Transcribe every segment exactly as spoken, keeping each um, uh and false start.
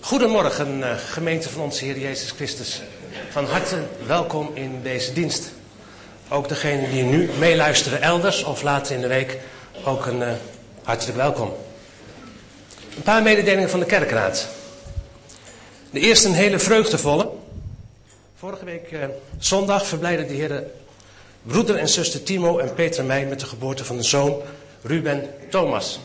Goedemorgen, uh, gemeente van onze Heer Jezus Christus. Van harte welkom in deze dienst. Ook degenen die nu meeluisteren elders of later in de week, ook een uh, hartelijk welkom. Een paar mededelingen van de kerkraad. De eerste een hele vreugdevolle. Vorige week uh, zondag verblijdde de Heer broeder en zuster Timo en Petra mij met de geboorte van een zoon, Ruben Thomas.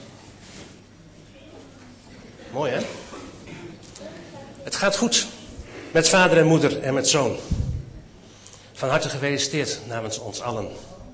Mooi hè? Het gaat goed met vader en moeder en met zoon. Van harte gefeliciteerd namens ons allen.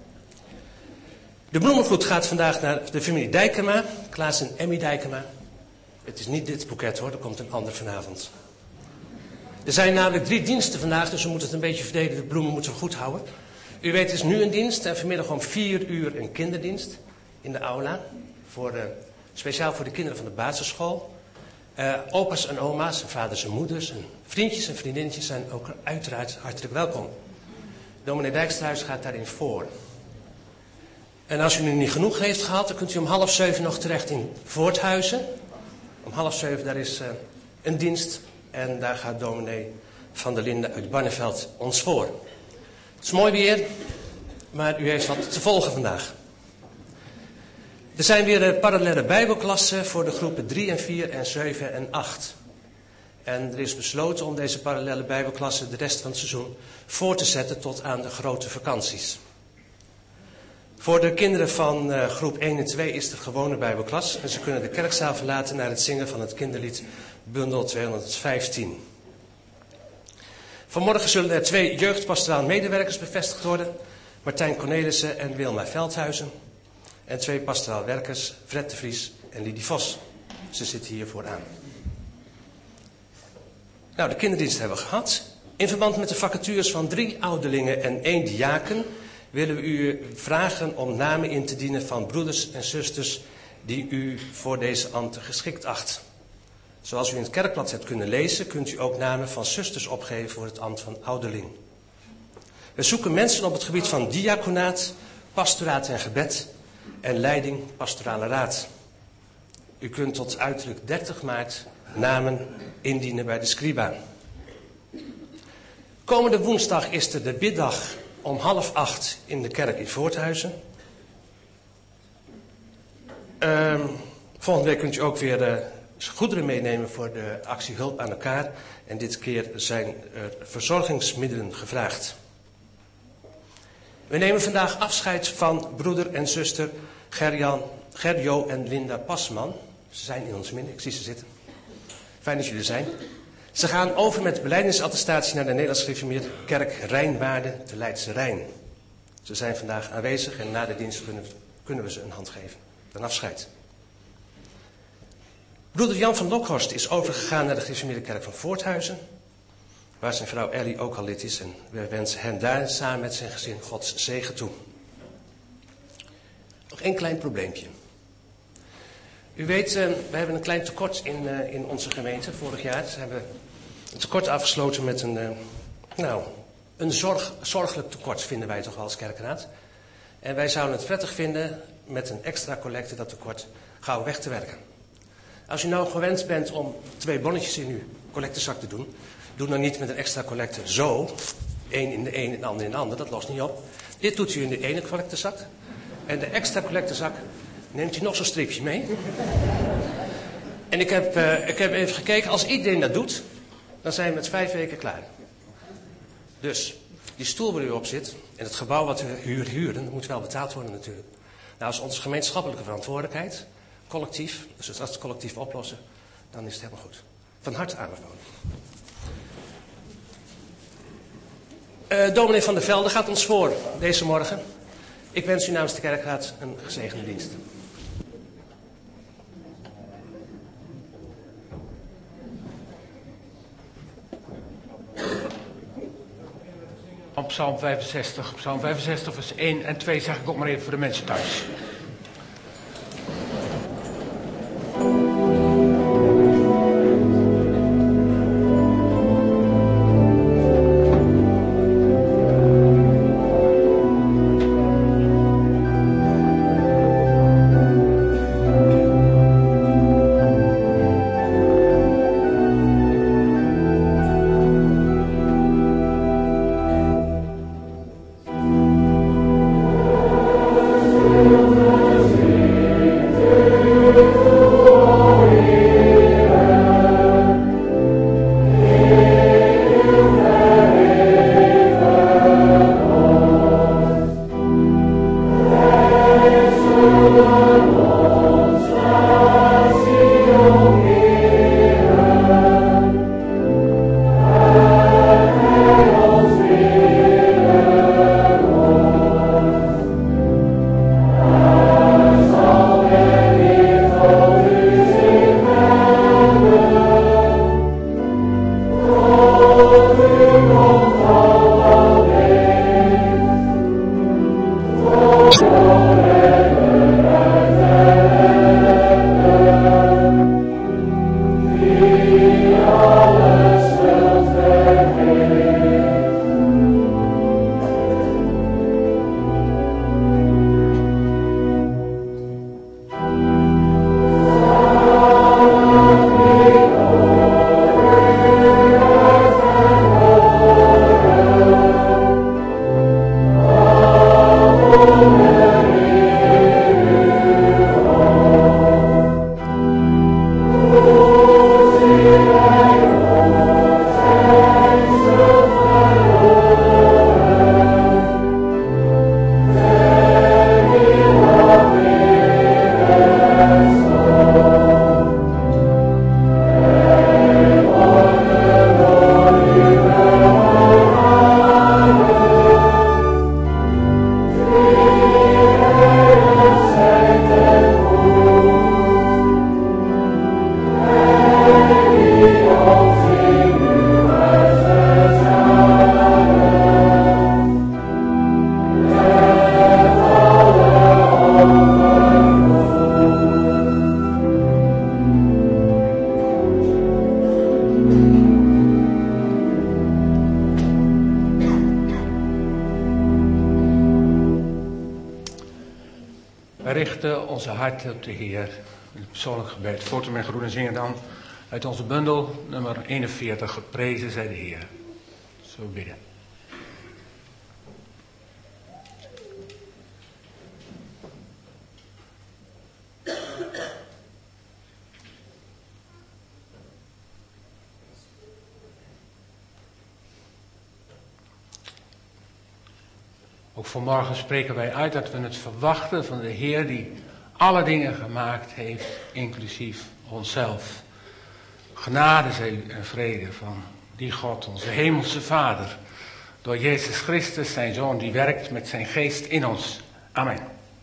De bloemengroet gaat vandaag naar de familie Dijkema, Klaas en Emmy Dijkema. Het is niet dit boeket hoor, er komt een ander vanavond. Er zijn namelijk drie diensten vandaag, dus we moeten het een beetje verdelen. De bloemen moeten we goed houden. U weet, het is nu een dienst en vanmiddag om vier uur een kinderdienst in de aula. Voor de, speciaal voor de kinderen van de basisschool. Uh, opa's en oma's, en vaders en moeders, en vriendjes en vriendinnetjes zijn ook uiteraard hartelijk welkom. Dominee Dijksterhuis gaat daarin voor. En als u nu niet genoeg heeft gehad, dan kunt u om half zeven nog terecht in Voorthuizen. Om half zeven daar is uh, een dienst en daar gaat dominee Van der Linden uit Barneveld ons voor. Het is mooi weer, maar u heeft wat te volgen vandaag. Er zijn weer parallele bijbelklassen voor de groepen drie en vier en zeven en acht. En er is besloten om deze parallele bijbelklassen de rest van het seizoen voor te zetten tot aan de grote vakanties. Voor de kinderen van uh, groep één en twee is de gewone bijbelklas. En ze kunnen de kerkzaal verlaten naar het zingen van het kinderlied bundel tweehonderdvijftien. Vanmorgen zullen er twee jeugdpastoraal medewerkers bevestigd worden. Martijn Cornelissen en Wilma Veldhuizen. En twee pastoraal werkers, Fred de Vries en Lidie Vos. Ze zitten hier vooraan. Nou, de kinderdienst hebben we gehad. In verband met de vacatures van drie ouderlingen en één diaken willen we u vragen om namen in te dienen van broeders en zusters die u voor deze ambten geschikt acht. Zoals u in het kerkblad hebt kunnen lezen, kunt u ook namen van zusters opgeven voor het ambt van ouderling. We zoeken mensen op het gebied van diaconaat, pastoraat en gebed en leiding pastorale raad. U kunt tot uiterlijk dertig maart namen indienen bij de Scriba. Komende woensdag is er de biddag om half acht in de kerk in Voorthuizen. Uh, volgende week kunt u ook weer uh, goederen meenemen voor de actie Hulp aan elkaar. En dit keer zijn er verzorgingsmiddelen gevraagd. We nemen vandaag afscheid van broeder en zuster Gerjan, Gerjo en Linda Pasman. Ze zijn in ons midden, ik zie ze zitten. Fijn dat jullie er zijn. Ze gaan over met belijdensattestatie naar de Nederlands Gereformeerde Kerk Rijnwaarden te Leidse Rijn. Ze zijn vandaag aanwezig en na de dienst kunnen, kunnen we ze een hand geven. Een afscheid. Broeder Jan van Lokhorst is overgegaan naar de Gereformeerde Kerk van Voorthuizen, waar zijn vrouw Ellie ook al lid is. En we wensen hem daar samen met zijn gezin Gods zegen toe. Nog één klein probleempje. U weet, uh, we hebben een klein tekort in, uh, in onze gemeente. Vorig jaar ze hebben een tekort afgesloten met een, uh, nou, een zorg, zorgelijk tekort, vinden wij toch wel als kerkraad. En wij zouden het prettig vinden met een extra collecte dat tekort gauw weg te werken. Als u nou gewend bent om twee bonnetjes in uw collectezak te doen, doe dan niet met een extra collecte zo. Eén in de een en de ander in de ander, dat lost niet op. Dit doet u in de ene collectezak. En de extra collectezak neemt u nog zo'n stripje mee. En ik heb, uh, ik heb even gekeken, als iedereen dat doet, dan zijn we met vijf weken klaar. Dus, die stoel waar u op zit, en het gebouw wat we huur, huren, dat moet wel betaald worden natuurlijk. Nou, dat is onze gemeenschappelijke verantwoordelijkheid, collectief. Dus als we het collectief oplossen, dan is het helemaal goed. Van harte aanbevolen. Uh, dominee van der Velde gaat ons voor deze morgen. Ik wens u namens de kerkraad een gezegende dienst. Op Psalm vijfenzestig, Psalm vijfenzestig vers één en twee zeg ik ook maar even voor de mensen thuis. richten onze harten op de Heer. Een persoonlijk gebed. Foto met groen en zingen dan uit onze bundel nummer eenenveertig. Geprezen zij de Heer. Zo bidden. Ook vanmorgen spreken wij uit dat we het verwachten van de Heer die alle dingen gemaakt heeft, inclusief onszelf. Genade zij u en vrede van die God, onze hemelse Vader, door Jezus Christus, zijn Zoon, die werkt met zijn geest in ons. Amen.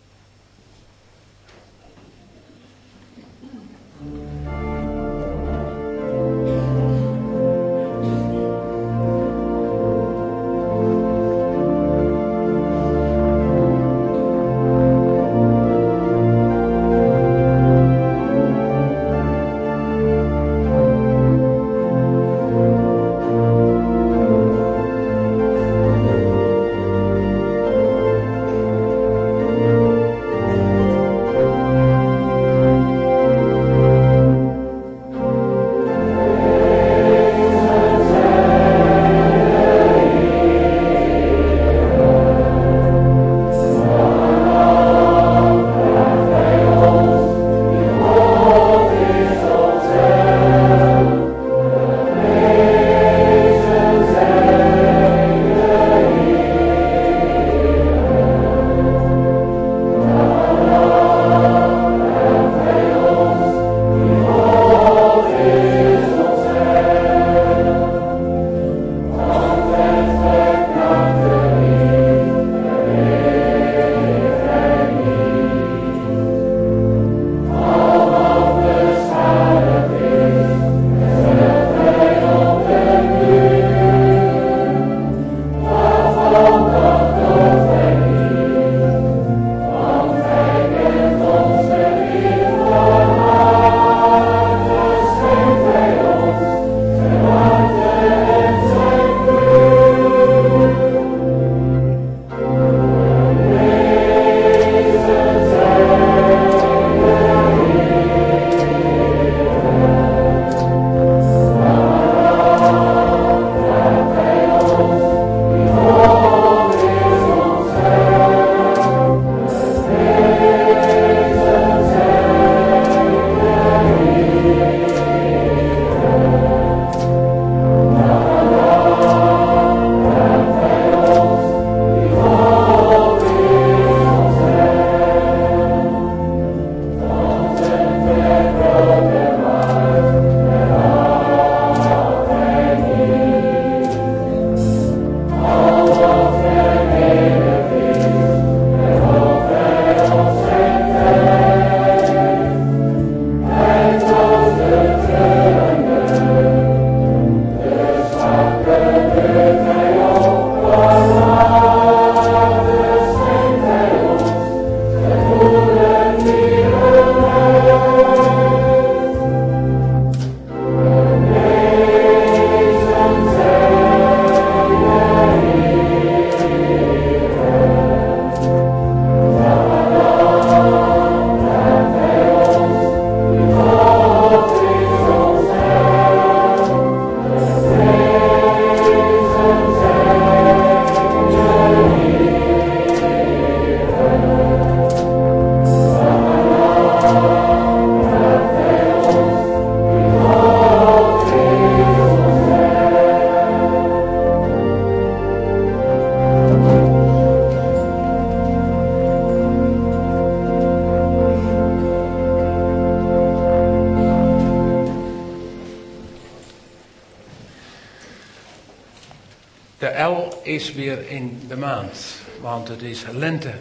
Is weer in de maand, want het is lente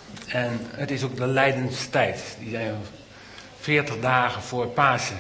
en het is ook de lijdenstijd. Die zijn veertig dagen voor Pasen.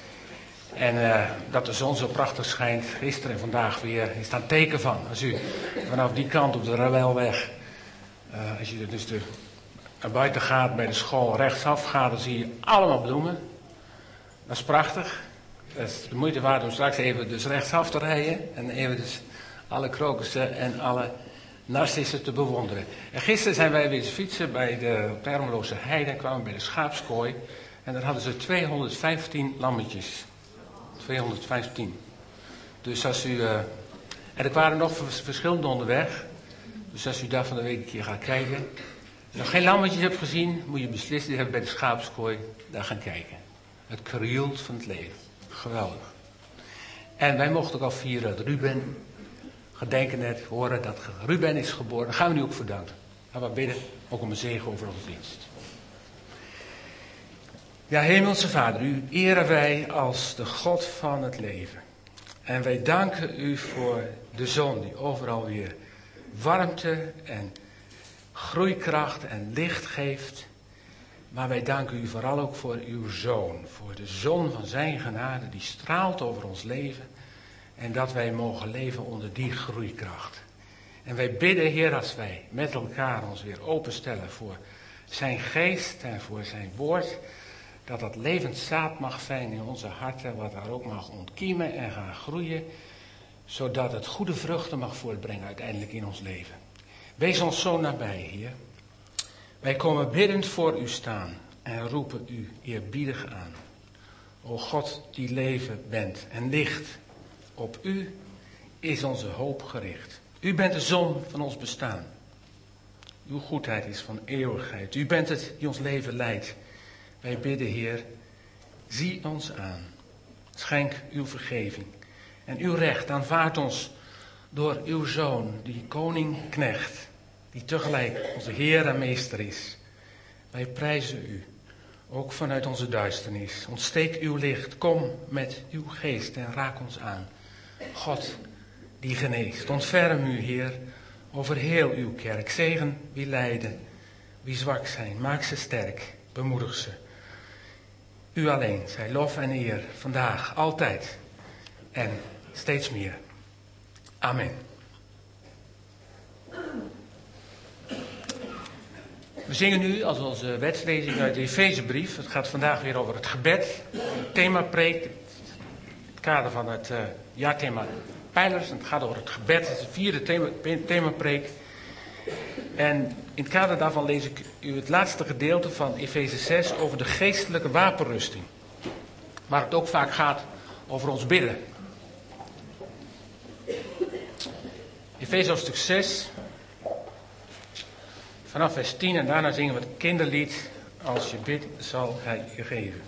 En uh, dat de zon zo prachtig schijnt, gisteren en vandaag weer, is daar een teken van. Als u vanaf die kant op de Rawelweg, uh, als je dus de, naar buiten gaat bij de school rechtsaf gaat, dan zie je allemaal bloemen. Dat is prachtig. Dat is de moeite waard om straks even dus rechtsaf te rijden en even dus alle krokussen en alle narcissen te bewonderen. En gisteren zijn wij weer eens fietsen bij de Ermeloze Heide en kwamen bij de schaapskooi. En daar hadden ze tweehonderdvijftien lammetjes. tweehonderdvijftien. Dus als u... Uh, en er waren nog verschillende onderweg. Dus als u daar van de week een keer gaat kijken. Als je nog geen lammetjes hebt gezien, moet je beslist hebben bij de schaapskooi daar gaan kijken. Het krioelt van het leven. Geweldig. En wij mochten ook al vieren dat Ruben, gedenken net, horen dat Ruben is geboren. Dat gaan we nu ook voor danken. Gaan we bidden, ook om een zegen over onze dienst. Ja, Hemelse Vader, u eren wij als de God van het leven. En wij danken u voor de zon die overal weer warmte en groeikracht en licht geeft. Maar wij danken u vooral ook voor uw Zoon, voor de zon van zijn genade die straalt over ons leven. En dat wij mogen leven onder die groeikracht. En wij bidden, Heer, als wij met elkaar ons weer openstellen voor zijn geest en voor zijn woord, dat dat levend zaad mag zijn in onze harten, wat daar ook mag ontkiemen en gaan groeien, zodat het goede vruchten mag voortbrengen uiteindelijk in ons leven. Wees ons zo nabij, Heer. Wij komen biddend voor u staan en roepen u eerbiedig aan. O God, die leven bent en licht, op u is onze hoop gericht. U bent de zon van ons bestaan. Uw goedheid is van eeuwigheid. U bent het die ons leven leidt. Wij bidden, Heer, zie ons aan. Schenk uw vergeving en uw recht. Aanvaard ons door uw Zoon, die koning knecht, die tegelijk onze Heer en Meester is. Wij prijzen u, ook vanuit onze duisternis. Ontsteek uw licht, kom met uw geest en raak ons aan. God, die geneest, ontferm u, Heer, over heel uw kerk. Zegen wie lijden, wie zwak zijn, maak ze sterk, bemoedig ze. U alleen, zij lof en eer, vandaag, altijd en steeds meer. Amen. We zingen nu als onze wetslezing uit de Efezebrief. Het gaat vandaag weer over het gebed. Het thema preek, het kader van het uh, jaarthema Pijlers. En het gaat over het gebed, het is de vierde thema, thema preek. En in het kader daarvan lees ik u het laatste gedeelte van Efeze zes over de geestelijke wapenrusting. Waar het ook vaak gaat over ons bidden. Efeze hoofdstuk zes, vanaf vers tien en daarna zingen we het kinderlied. Als je bidt, zal hij je geven.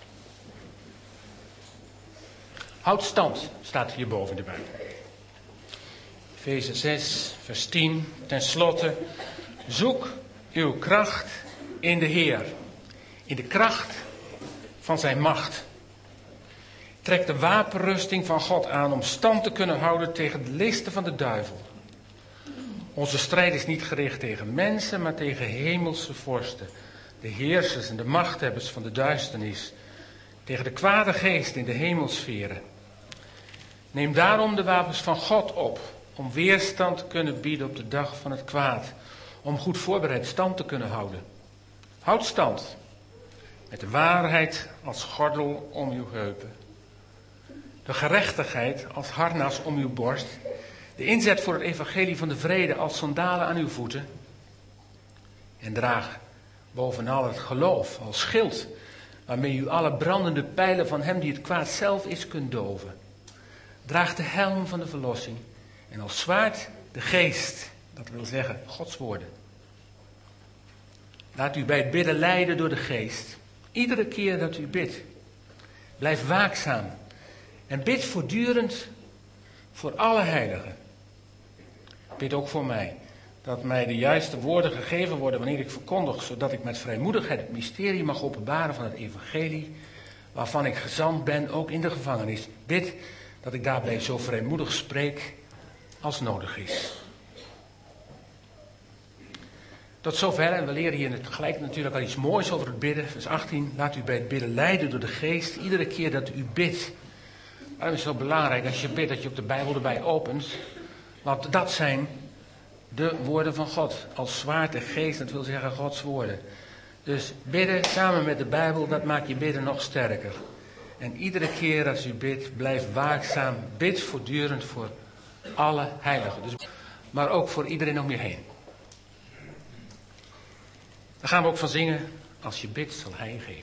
Houd stand, staat hierboven in de Bijbel. Efeze zes, vers tien. Ten slotte, zoek uw kracht in de Heer. In de kracht van zijn macht. Trek de wapenrusting van God aan om stand te kunnen houden tegen de listen van de duivel. Onze strijd is niet gericht tegen mensen, maar tegen hemelse vorsten. De heersers en de machthebbers van de duisternis. Tegen de kwade geest in de hemelsferen. Neem daarom de wapens van God op. Om weerstand te kunnen bieden op de dag van het kwaad. Om goed voorbereid stand te kunnen houden. Houd stand. Met de waarheid als gordel om uw heupen. De gerechtigheid als harnas om uw borst. De inzet voor het evangelie van de vrede als sandalen aan uw voeten. En draag bovenal het geloof als schild. Waarmee u alle brandende pijlen van hem die het kwaad zelf is kunt doven. Draag de helm van de verlossing. En als zwaard de geest. Dat wil zeggen Gods woorden. Laat u bij het bidden leiden door de geest. Iedere keer dat u bidt. Blijf waakzaam. En bid voortdurend voor alle heiligen. Bid ook voor mij. Dat mij de juiste woorden gegeven worden wanneer ik verkondig. Zodat ik met vrijmoedigheid het mysterie mag openbaren van het evangelie. Waarvan ik gezant ben, ook in de gevangenis. Bid dat ik daarbij zo vrijmoedig spreek als nodig is. Tot zover, en we leren hier gelijk natuurlijk al iets moois over het bidden. Vers achttien, laat u bij het bidden leiden door de geest. Iedere keer dat u bidt. Daarom is het zo belangrijk als je bidt dat je ook de Bijbel erbij opent. Want dat zijn de woorden van God. Als zwaard de geest, dat wil zeggen Gods woorden. Dus bidden samen met de Bijbel, dat maakt je bidden nog sterker. En iedere keer als u bidt, blijf waakzaam. Bid voortdurend voor alle heiligen. Dus maar ook voor iedereen om je heen. Daar gaan we ook van zingen. Als je bidt, zal hij je geven.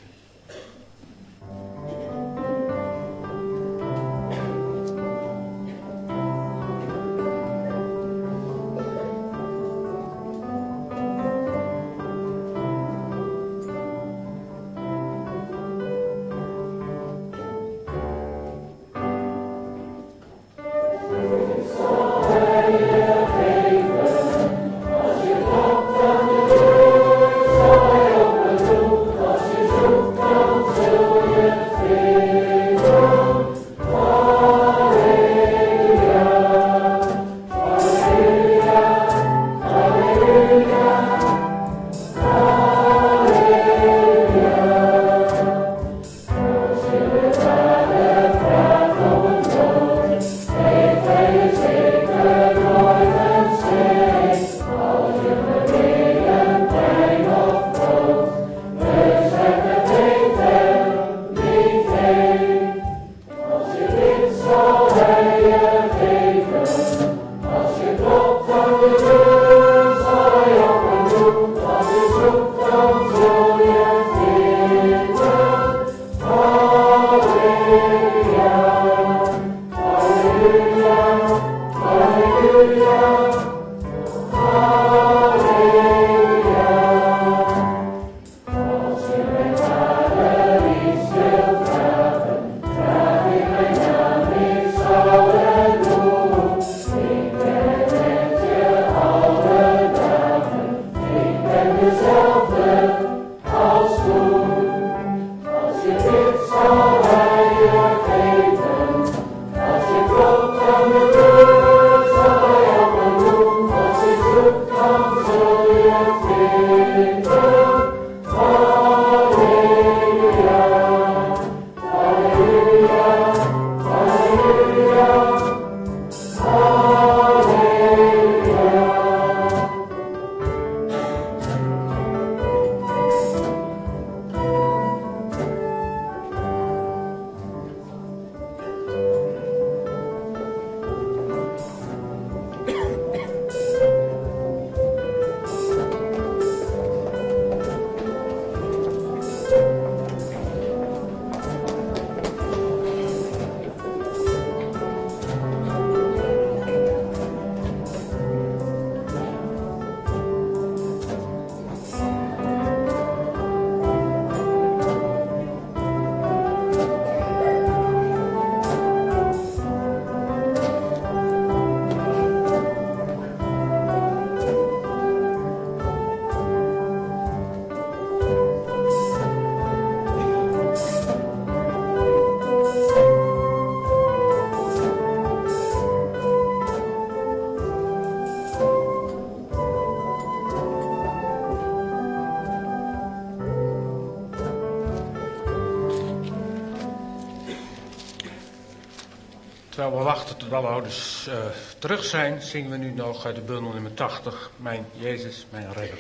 Terwijl we wachten tot alle ouders uh, terug zijn, zingen we nu nog uit de bundel nummer tachtig, Mijn Jezus, mijn Redder.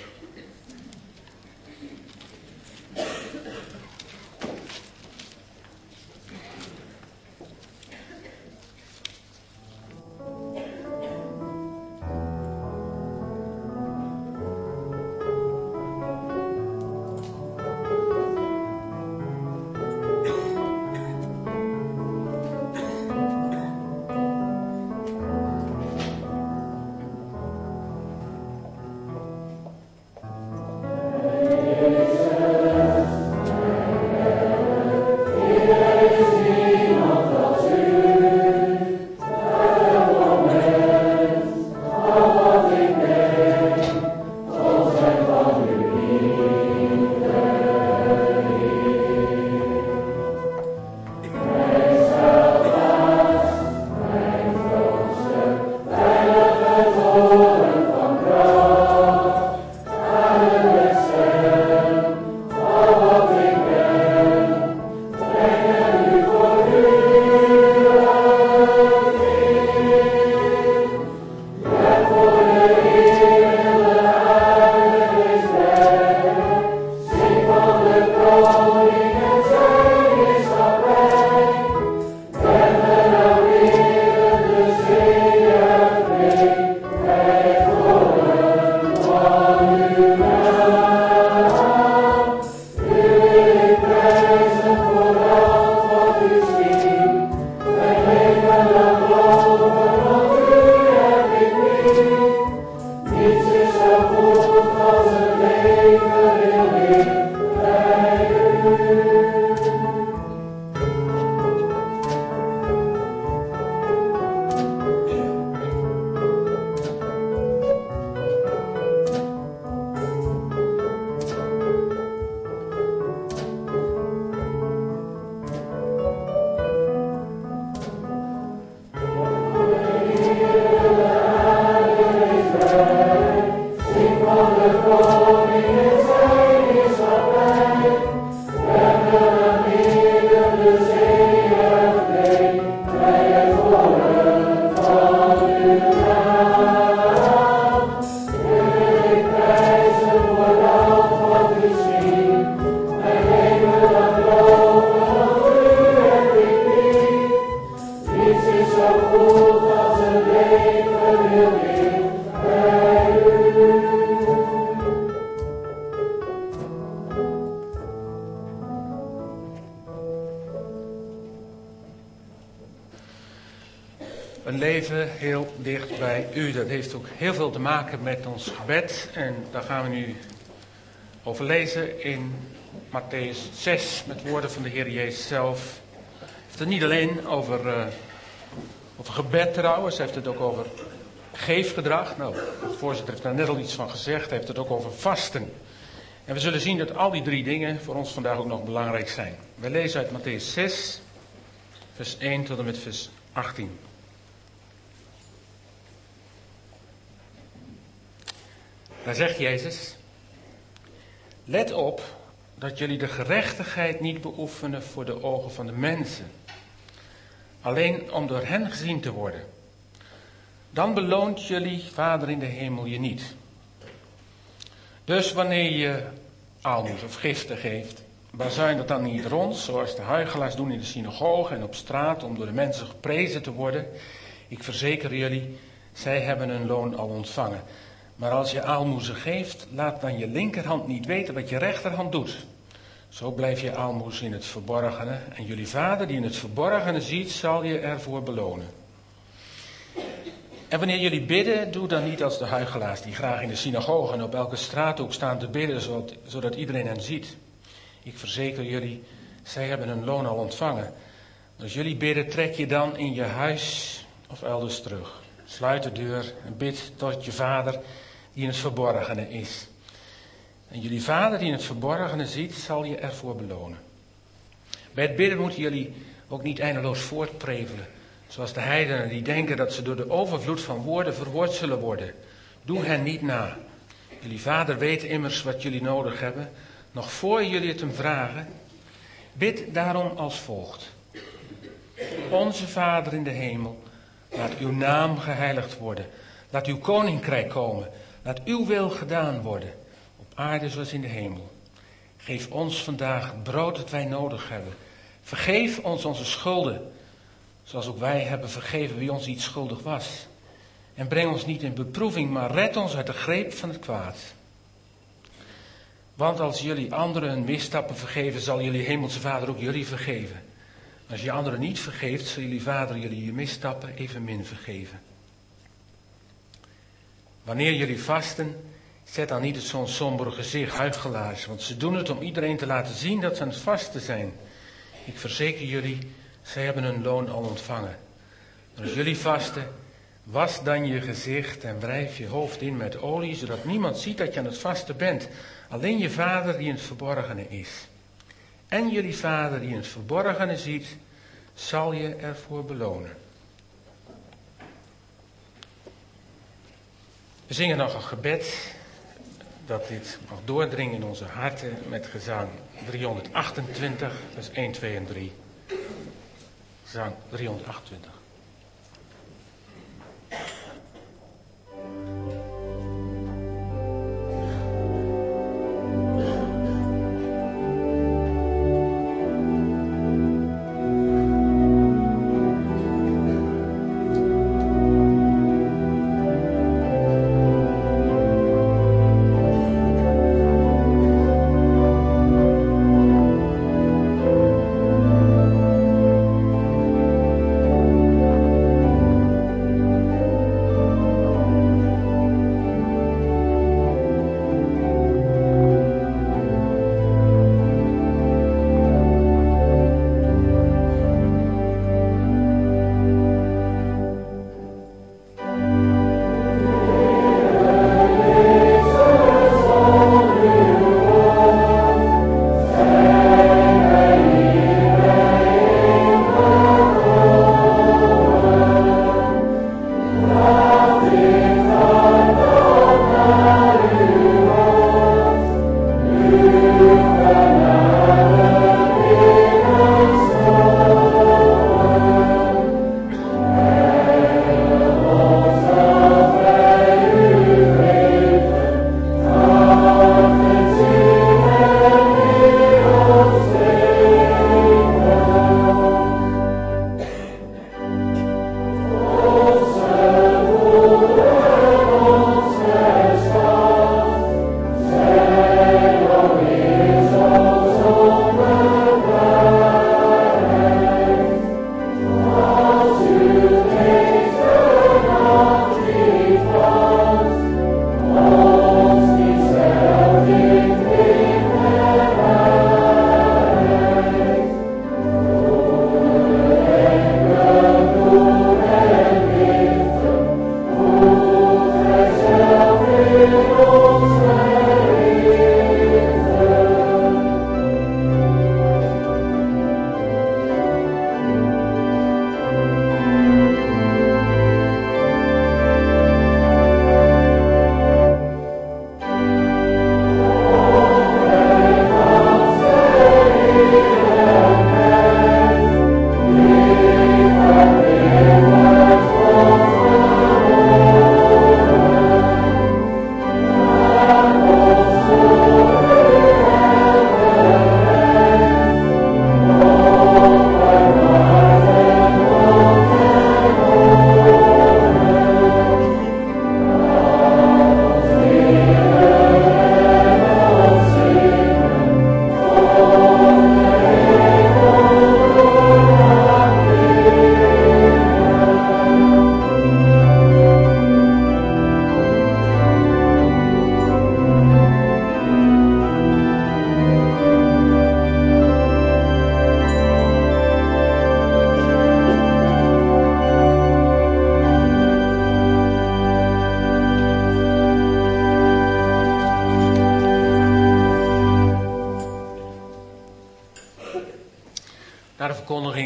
een leven heel dicht bij u. Dat heeft ook heel veel te maken met ons gebed. En daar gaan we nu over lezen in Mattheüs zes, met woorden van de Heer Jezus zelf. Hij heeft het niet alleen over, uh, over gebed trouwens, hij heeft het ook over geefgedrag. Nou, de voorzitter heeft daar net al iets van gezegd. Hij heeft het ook over vasten. En we zullen zien dat al die drie dingen voor ons vandaag ook nog belangrijk zijn. We lezen uit Mattheüs zes, vers één tot en met vers achttien. Daar zegt Jezus: let op dat jullie de gerechtigheid niet beoefenen voor de ogen van de mensen, alleen om door hen gezien te worden. Dan beloont jullie Vader in de hemel je niet. Dus wanneer je aalmoes of giften geeft, bazuin dat dan niet rond, zoals de huichelaars doen in de synagoge en op straat, om door de mensen geprezen te worden. Ik verzeker jullie, zij hebben hun loon al ontvangen. Maar als je aalmoezen geeft, laat dan je linkerhand niet weten wat je rechterhand doet. Zo blijf je aalmoes in het verborgene, en jullie Vader die in het verborgene ziet, zal je ervoor belonen. En wanneer jullie bidden, doe dan niet als de huichelaars die graag in de synagoge en op elke straathoek staan te bidden, zodat, zodat iedereen hen ziet. Ik verzeker jullie, zij hebben hun loon al ontvangen. Als jullie bidden, trek je dan in je huis of elders terug. Sluit de deur en bid tot je Vader die in het verborgene is. En jullie Vader die in het verborgene ziet, zal je ervoor belonen. Bij het bidden moeten jullie ook niet eindeloos voortprevelen. Zoals de heidenen die denken dat ze door de overvloed van woorden verwoord zullen worden. Doe hen niet na. Jullie Vader weet immers wat jullie nodig hebben, nog voor jullie het hem vragen. Bid daarom als volgt. Onze Vader in de hemel, laat uw naam geheiligd worden. Laat uw koninkrijk komen. Laat uw wil gedaan worden, op aarde zoals in de hemel. Geef ons vandaag het brood dat wij nodig hebben. Vergeef ons onze schulden, zoals ook wij hebben vergeven wie ons iets schuldig was. En breng ons niet in beproeving, maar red ons uit de greep van het kwaad. Want als jullie anderen hun misstappen vergeven, zal jullie hemelse Vader ook jullie vergeven. Als je anderen niet vergeeft, zal jullie Vader jullie je misstappen evenmin vergeven. Wanneer jullie vasten, zet dan niet het zo'n somber gezicht, huichelaars, want ze doen het om iedereen te laten zien dat ze aan het vasten zijn. Ik verzeker jullie, zij hebben hun loon al ontvangen. Maar als jullie vasten, was dan je gezicht en wrijf je hoofd in met olie, zodat niemand ziet dat je aan het vasten bent. Alleen je Vader die in het verborgene is. En jullie Vader die in het verborgene ziet, zal je ervoor belonen. We zingen nog een gebed, dat dit mag doordringen in onze harten met gezang driehonderdachtentwintig, vers één, twee en drie. Gezang driehonderdachtentwintig. Thank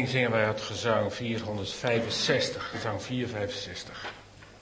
meteen zingen wij het gezang vierhonderdvijfenzestig, gezang vierhonderdvijfenzestig.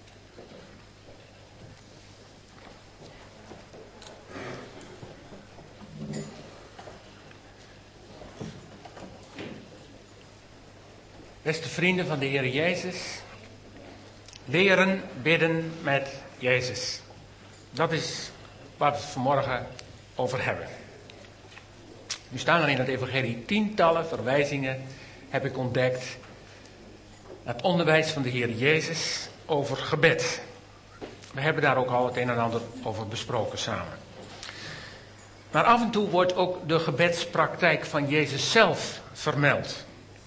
Beste vrienden van de Heer Jezus, leren bidden met Jezus. Dat is waar we het vanmorgen over hebben. Nu staan er in het evangelie tientallen verwijzingen, heb ik ontdekt, naar het onderwijs van de Heer Jezus over gebed. We hebben daar ook al het een en ander over besproken samen. Maar af en toe wordt ook de gebedspraktijk van Jezus zelf vermeld.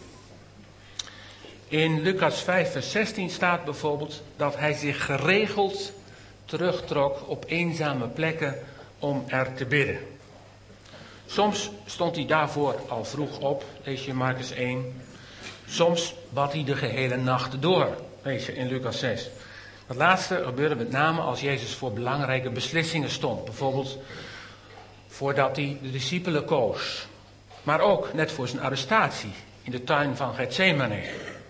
In Lucas vijf vers zestien staat bijvoorbeeld dat hij zich geregeld terugtrok op eenzame plekken om er te bidden. Soms stond hij daarvoor al vroeg op, lees je in Marcus één. Soms bad hij de gehele nacht door, lees je in Lucas zes. Dat laatste gebeurde met name als Jezus voor belangrijke beslissingen stond. Bijvoorbeeld voordat hij de discipelen koos. Maar ook net voor zijn arrestatie in de tuin van Getsemane.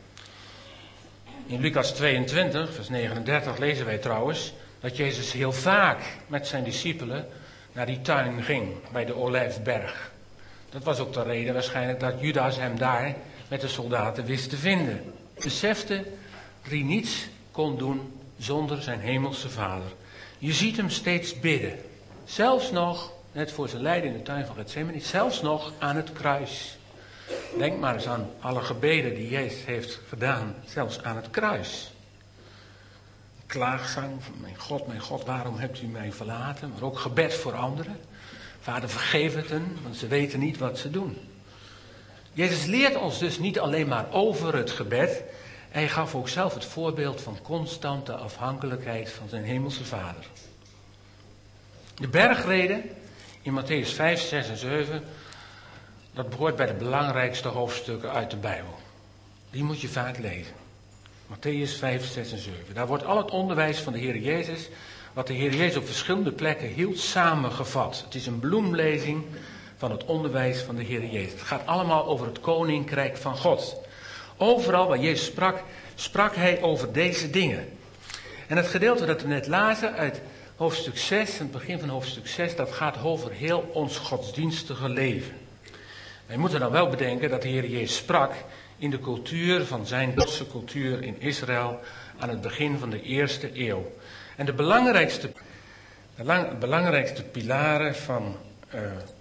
In Lucas tweeëntwintig, vers negenendertig lezen wij trouwens dat Jezus heel vaak met zijn discipelen naar die tuin ging bij de Olijfberg. Dat was ook de reden waarschijnlijk dat Judas hem daar met de soldaten wist te vinden. Besefte dat hij niets kon doen zonder zijn hemelse Vader. Je ziet hem steeds bidden. Zelfs nog, net voor zijn lijden in de tuin van Getsemane, zelfs nog aan het kruis. Denk maar eens aan alle gebeden die Jezus heeft gedaan, zelfs aan het kruis. Klaagzang, mijn God, mijn God, waarom hebt u mij verlaten? Maar ook gebed voor anderen. Vader, vergeef het hen, want ze weten niet wat ze doen. Jezus leert ons dus niet alleen maar over het gebed. Hij gaf ook zelf het voorbeeld van constante afhankelijkheid van zijn hemelse Vader. De bergreden in Mattheüs vijf, zes en zeven... dat behoort bij de belangrijkste hoofdstukken uit de Bijbel. Die moet je vaak lezen. Mattheüs vijf, zes en zeven. Daar wordt al het onderwijs van de Heer Jezus, wat de Heer Jezus op verschillende plekken hield, samengevat. Het is een bloemlezing van het onderwijs van de Heer Jezus. Het gaat allemaal over het koninkrijk van God. Overal waar Jezus sprak, sprak hij over deze dingen. En het gedeelte dat we net lazen uit hoofdstuk zes, het begin van hoofdstuk zes, dat gaat over heel ons godsdienstige leven. Wij moeten dan wel bedenken dat de Heer Jezus sprak in de cultuur van zijn Joodse cultuur in Israël aan het begin van de eerste eeuw. En de belangrijkste, de lang, belangrijkste pilaren van, uh,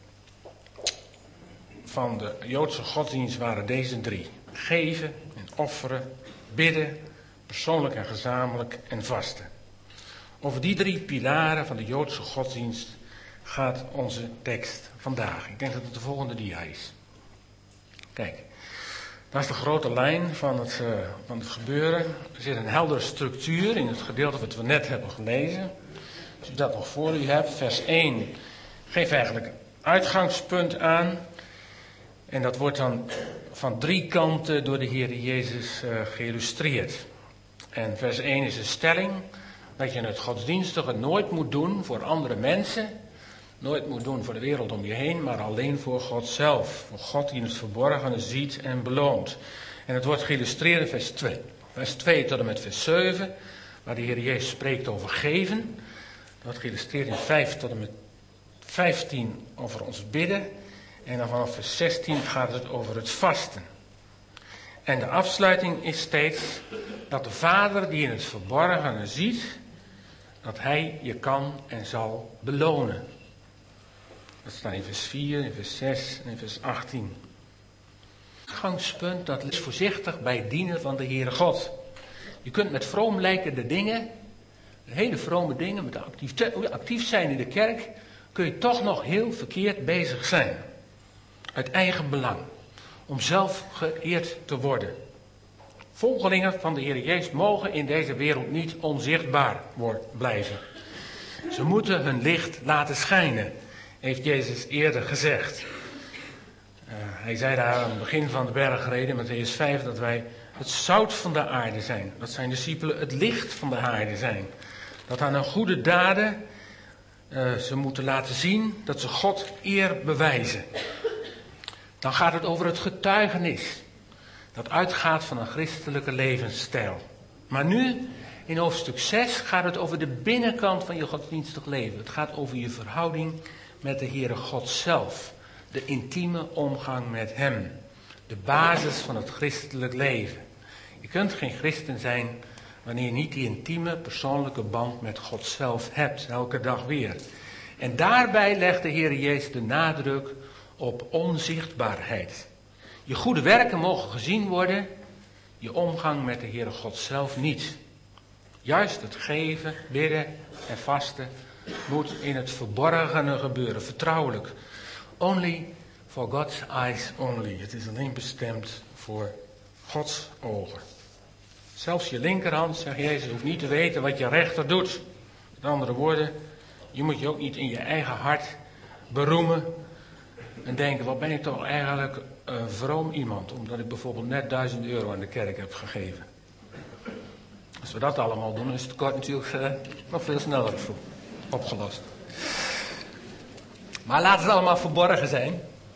van de Joodse godsdienst waren deze drie. Geven en offeren, bidden, persoonlijk en gezamenlijk en vasten. Over die drie pilaren van de Joodse godsdienst gaat onze tekst vandaag. Ik denk dat het de volgende dia is. Kijk, dat is de grote lijn van het, uh, van het gebeuren. Er zit een heldere structuur in het gedeelte wat we net hebben gelezen. Als u dat nog voor u hebt, vers één geeft eigenlijk uitgangspunt aan. En dat wordt dan van drie kanten door de Heer Jezus uh, geïllustreerd. En vers één is een stelling dat je het godsdienstige nooit moet doen voor andere mensen. Nooit moet doen voor de wereld om je heen, maar alleen voor God zelf. Voor God die in het verborgene ziet en beloont. En het wordt geïllustreerd in vers twee. Vers twee tot en met vers zeven, waar de Heer Jezus spreekt over geven. Dat wordt geïllustreerd in vijf tot en met vijftien over ons bidden. En dan vanaf vers zestien gaat het over het vasten. En de afsluiting is steeds dat de Vader die in het verborgene ziet, dat hij je kan en zal belonen. Dat staat in vers vier, in vers zes en in vers achttien. Het uitgangspunt, dat is voorzichtig bij het dienen van de Heere God. Je kunt met vroom lijkende dingen, hele vrome dingen, met actief, actief zijn in de kerk, kun je toch nog heel verkeerd bezig zijn. Uit eigen belang. Om zelf geëerd te worden. Volgelingen van de Heer Jezus mogen in deze wereld niet onzichtbaar blijven. Ze moeten hun licht laten schijnen, heeft Jezus eerder gezegd. Uh, hij zei daar aan het begin van de bergreden, Mattheüs vijf, dat wij het zout van de aarde zijn. Dat zijn discipelen het licht van de aarde zijn. Dat aan hun goede daden uh, ze moeten laten zien dat ze God eer bewijzen. Dan gaat het over het getuigenis. Dat uitgaat van een christelijke levensstijl. Maar nu, in hoofdstuk zes, gaat het over de binnenkant van je godsdienstig leven. Het gaat over je verhouding met de Heere God zelf. De intieme omgang met Hem. De basis van het christelijk leven. Je kunt geen christen zijn wanneer je niet die intieme persoonlijke band met God zelf hebt. Elke dag weer. En daarbij legt de Heer Jezus de nadruk op onzichtbaarheid. Je goede werken mogen gezien worden. Je omgang met de Heere God zelf niet. Juist het geven, bidden en vasten moet in het verborgene gebeuren. Vertrouwelijk. Only for God's eyes only. Het is alleen bestemd voor Gods ogen. Zelfs je linkerhand, zegt Jezus, hoeft niet te weten wat je rechter doet. Met andere woorden, je moet je ook niet in je eigen hart beroemen. En denken, wat ben ik toch eigenlijk een vroom iemand. Omdat ik bijvoorbeeld net duizend euro aan de kerk heb gegeven. Als we dat allemaal doen, is het kort natuurlijk uh, nog veel sneller opgelost. Maar laat het allemaal verborgen zijn.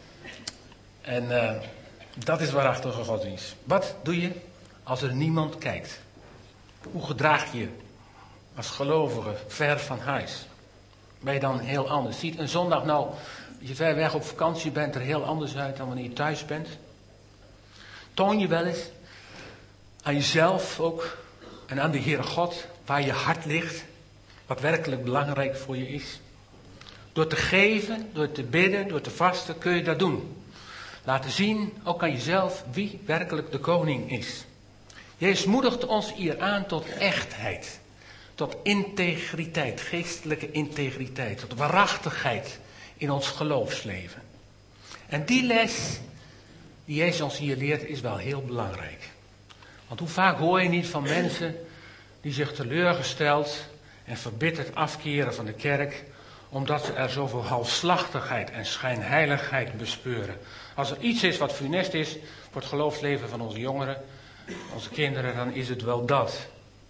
En uh, dat is waarachtige godsdienst. Wat doe je als er niemand kijkt? Hoe gedraag je je als gelovige ver van huis? Ben je dan heel anders? Ziet een zondag nou, als je ver weg op vakantie bent, er heel anders uit dan wanneer je thuis bent? Toon je wel eens aan jezelf ook en aan de Heere God waar je hart ligt, wat werkelijk belangrijk voor je is? Door te geven, door te bidden, door te vasten kun je dat doen. Laten zien, ook aan jezelf, wie werkelijk de koning is. Jezus moedigt ons hier aan tot echtheid. Tot integriteit, geestelijke integriteit. Tot waarachtigheid in ons geloofsleven. En die les die Jezus ons hier leert is wel heel belangrijk. Want hoe vaak hoor je niet van mensen die zich teleurgesteld en verbitterd afkeren van de kerk, omdat ze er zoveel halfslachtigheid en schijnheiligheid bespeuren. Als er iets is wat funest is voor het geloofsleven van onze jongeren, onze kinderen, dan is het wel dat.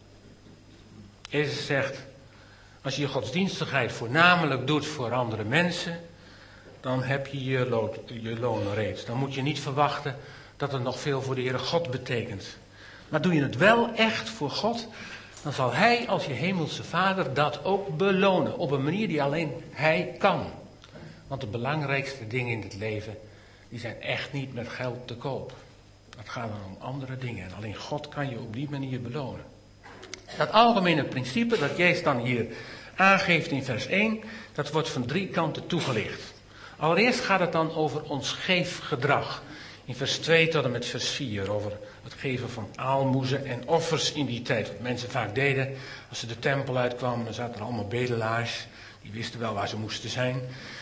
Jezus zegt, als je je godsdienstigheid voornamelijk doet voor andere mensen, dan heb je je, lood, je loon reeds. Dan moet je niet verwachten dat het nog veel voor de Heere God betekent. Maar doe je het wel echt voor God, dan zal Hij als je hemelse Vader dat ook belonen. Op een manier die alleen Hij kan. Want de belangrijkste dingen in het leven, die zijn echt niet met geld te koop. Het gaat dan om andere dingen. En alleen God kan je op die manier belonen. Dat algemene principe dat Jezus dan hier aangeeft in vers één, dat wordt van drie kanten toegelicht. Allereerst gaat het dan over ons geefgedrag. In vers twee tot en met vers vier, over het geven van aalmoezen en offers in die tijd. Wat mensen vaak deden, als ze de tempel uitkwamen, dan zaten er allemaal bedelaars. Die wisten wel waar ze moesten zijn.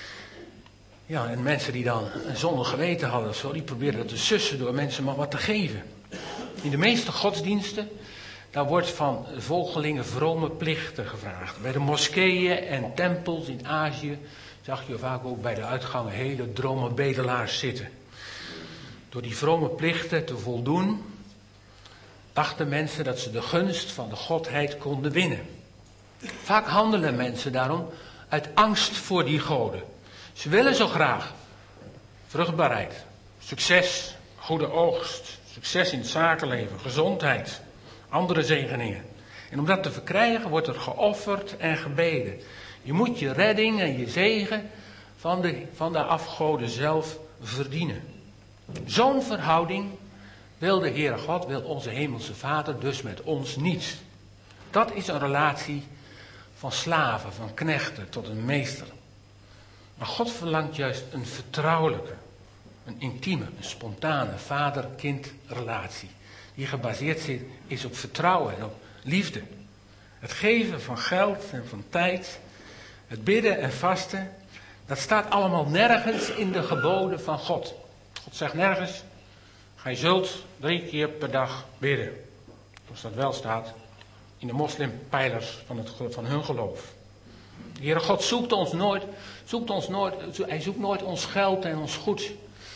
Ja, en mensen die dan een zondig geweten hadden of zo, die probeerden dat te sussen door mensen maar wat te geven. In de meeste godsdiensten, daar wordt van volgelingen vrome plichten gevraagd. Bij de moskeeën en tempels in Azië zag je vaak ook bij de uitgangen hele dromen bedelaars zitten. Door die vrome plichten te voldoen, dachten mensen dat ze de gunst van de godheid konden winnen. Vaak handelen mensen daarom uit angst voor die goden. Ze willen zo graag vruchtbaarheid, succes, goede oogst, succes in het zakenleven, gezondheid, andere zegeningen. En om dat te verkrijgen wordt er geofferd en gebeden. Je moet je redding en je zegen van de, van de afgoden zelf verdienen. Zo'n verhouding wil de Heere God, wil onze hemelse Vader dus met ons niet. Dat is een relatie van slaven, van knechten tot een meester. Maar God verlangt juist een vertrouwelijke, een intieme, een spontane vader-kind relatie. Die gebaseerd is op vertrouwen en op liefde. Het geven van geld en van tijd, het bidden en vasten, dat staat allemaal nergens in de geboden van God. God zegt nergens, gij zult drie keer per dag bidden. Zoals dat wel staat in de moslimpijlers van, het, van hun geloof. De Heere God zoekt ons nooit, zoekt ons nooit, hij zoekt nooit ons geld en ons goed.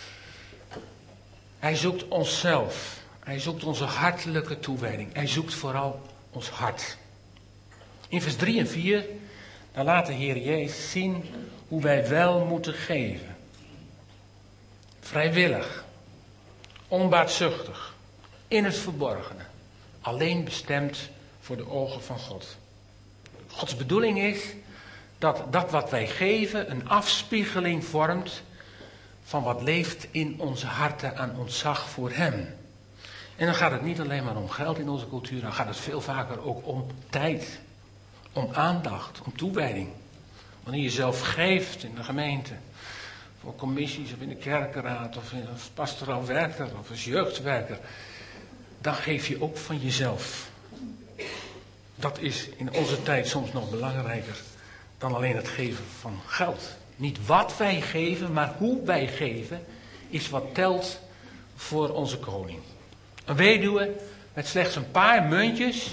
Hij zoekt onszelf. Hij zoekt onze hartelijke toewijding. Hij zoekt vooral ons hart. In vers drie en vier, dan laat de Heer Jezus zien hoe wij wel moeten geven. Vrijwillig, onbaatzuchtig, in het verborgene. Alleen bestemd voor de ogen van God. Gods bedoeling is dat dat wat wij geven een afspiegeling vormt van wat leeft in onze harten aan ontzag voor Hem. En dan gaat het niet alleen maar om geld in onze cultuur, dan gaat het veel vaker ook om tijd, om aandacht, om toewijding. Wanneer je zelf geeft in de gemeente, voor commissies of in de kerkenraad of als pastoraal werker of als jeugdwerker, dan geef je ook van jezelf. Dat is in onze tijd soms nog belangrijker dan alleen het geven van geld. Niet wat wij geven, maar hoe wij geven is wat telt voor onze koning. Een weduwe met slechts een paar muntjes,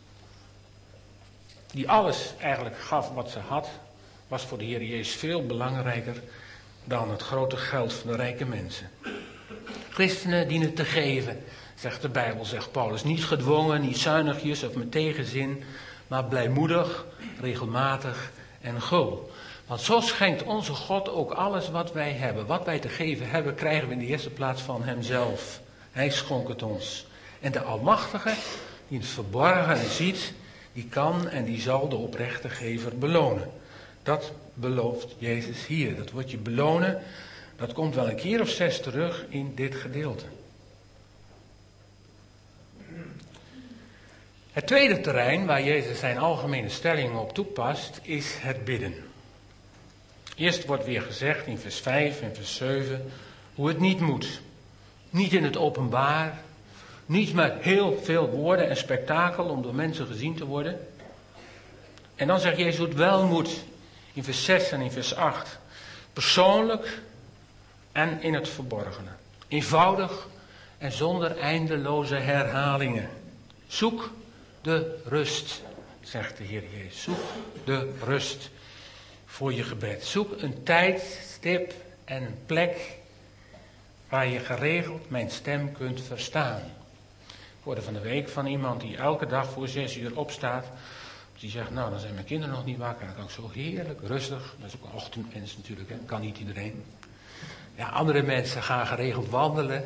die alles eigenlijk gaf wat ze had, was voor de Heer Jezus veel belangrijker dan het grote geld van de rijke mensen. Christenen dienen te geven, zegt de Bijbel, zegt Paulus. Niet gedwongen, niet zuinigjes of met tegenzin, maar blijmoedig, regelmatig en gul. Want zo schenkt onze God ook alles wat wij hebben. Wat wij te geven hebben, krijgen we in de eerste plaats van Hemzelf. Hij schonk het ons. En de Almachtige, die het verborgene ziet, die kan en die zal de oprechte gever belonen. Dat belooft Jezus hier. Dat wordt je belonen. Dat komt wel een keer of zes terug in dit gedeelte. Het tweede terrein waar Jezus zijn algemene stellingen op toepast, is het bidden. Eerst wordt weer gezegd in vers vijf en vers zeven hoe het niet moet. Niet in het openbaar, niet met heel veel woorden en spektakel om door mensen gezien te worden. En dan zegt Jezus hoe het wel moet in vers zes en in vers acht. Persoonlijk en in het verborgene. Eenvoudig en zonder eindeloze herhalingen. Zoek de rust, zegt de Heer Jezus. Zoek de rust voor je gebed. Zoek een tijdstip en een plek waar je geregeld mijn stem kunt verstaan. Ik hoorde van de week van iemand die elke dag voor zes uur opstaat. Die zegt, nou dan zijn mijn kinderen nog niet wakker. Dan kan ik zo heerlijk, rustig. Dat is ook een ochtendmens natuurlijk, hè. Kan niet iedereen. Ja, andere mensen gaan geregeld wandelen.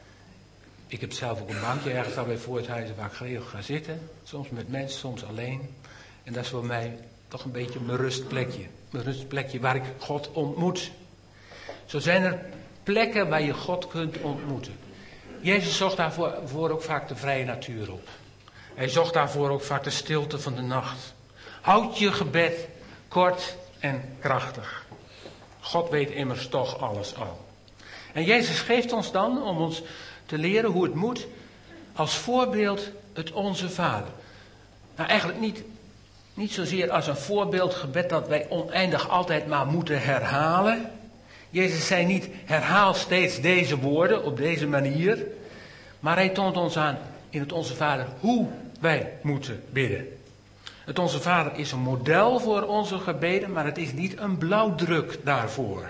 Ik heb zelf ook een bankje ergens al bij Voorthuizen waar ik geregeld ga zitten. Soms met mensen, soms alleen. En dat is voor mij toch een beetje mijn rustplekje. Mijn rustplekje waar ik God ontmoet. Zo zijn er plekken waar je God kunt ontmoeten. Jezus zocht daarvoor ook vaak de vrije natuur op. Hij zocht daarvoor ook vaak de stilte van de nacht. Houd je gebed kort en krachtig. God weet immers toch alles al. En Jezus geeft ons dan, om ons te leren hoe het moet, als voorbeeld het Onze Vader. Nou, eigenlijk niet, niet zozeer als een voorbeeldgebed dat wij oneindig altijd maar moeten herhalen. Jezus zei niet, herhaal steeds deze woorden op deze manier. Maar hij toont ons aan in het Onze Vader hoe wij moeten bidden. Het Onze Vader is een model voor onze gebeden, maar het is niet een blauwdruk daarvoor.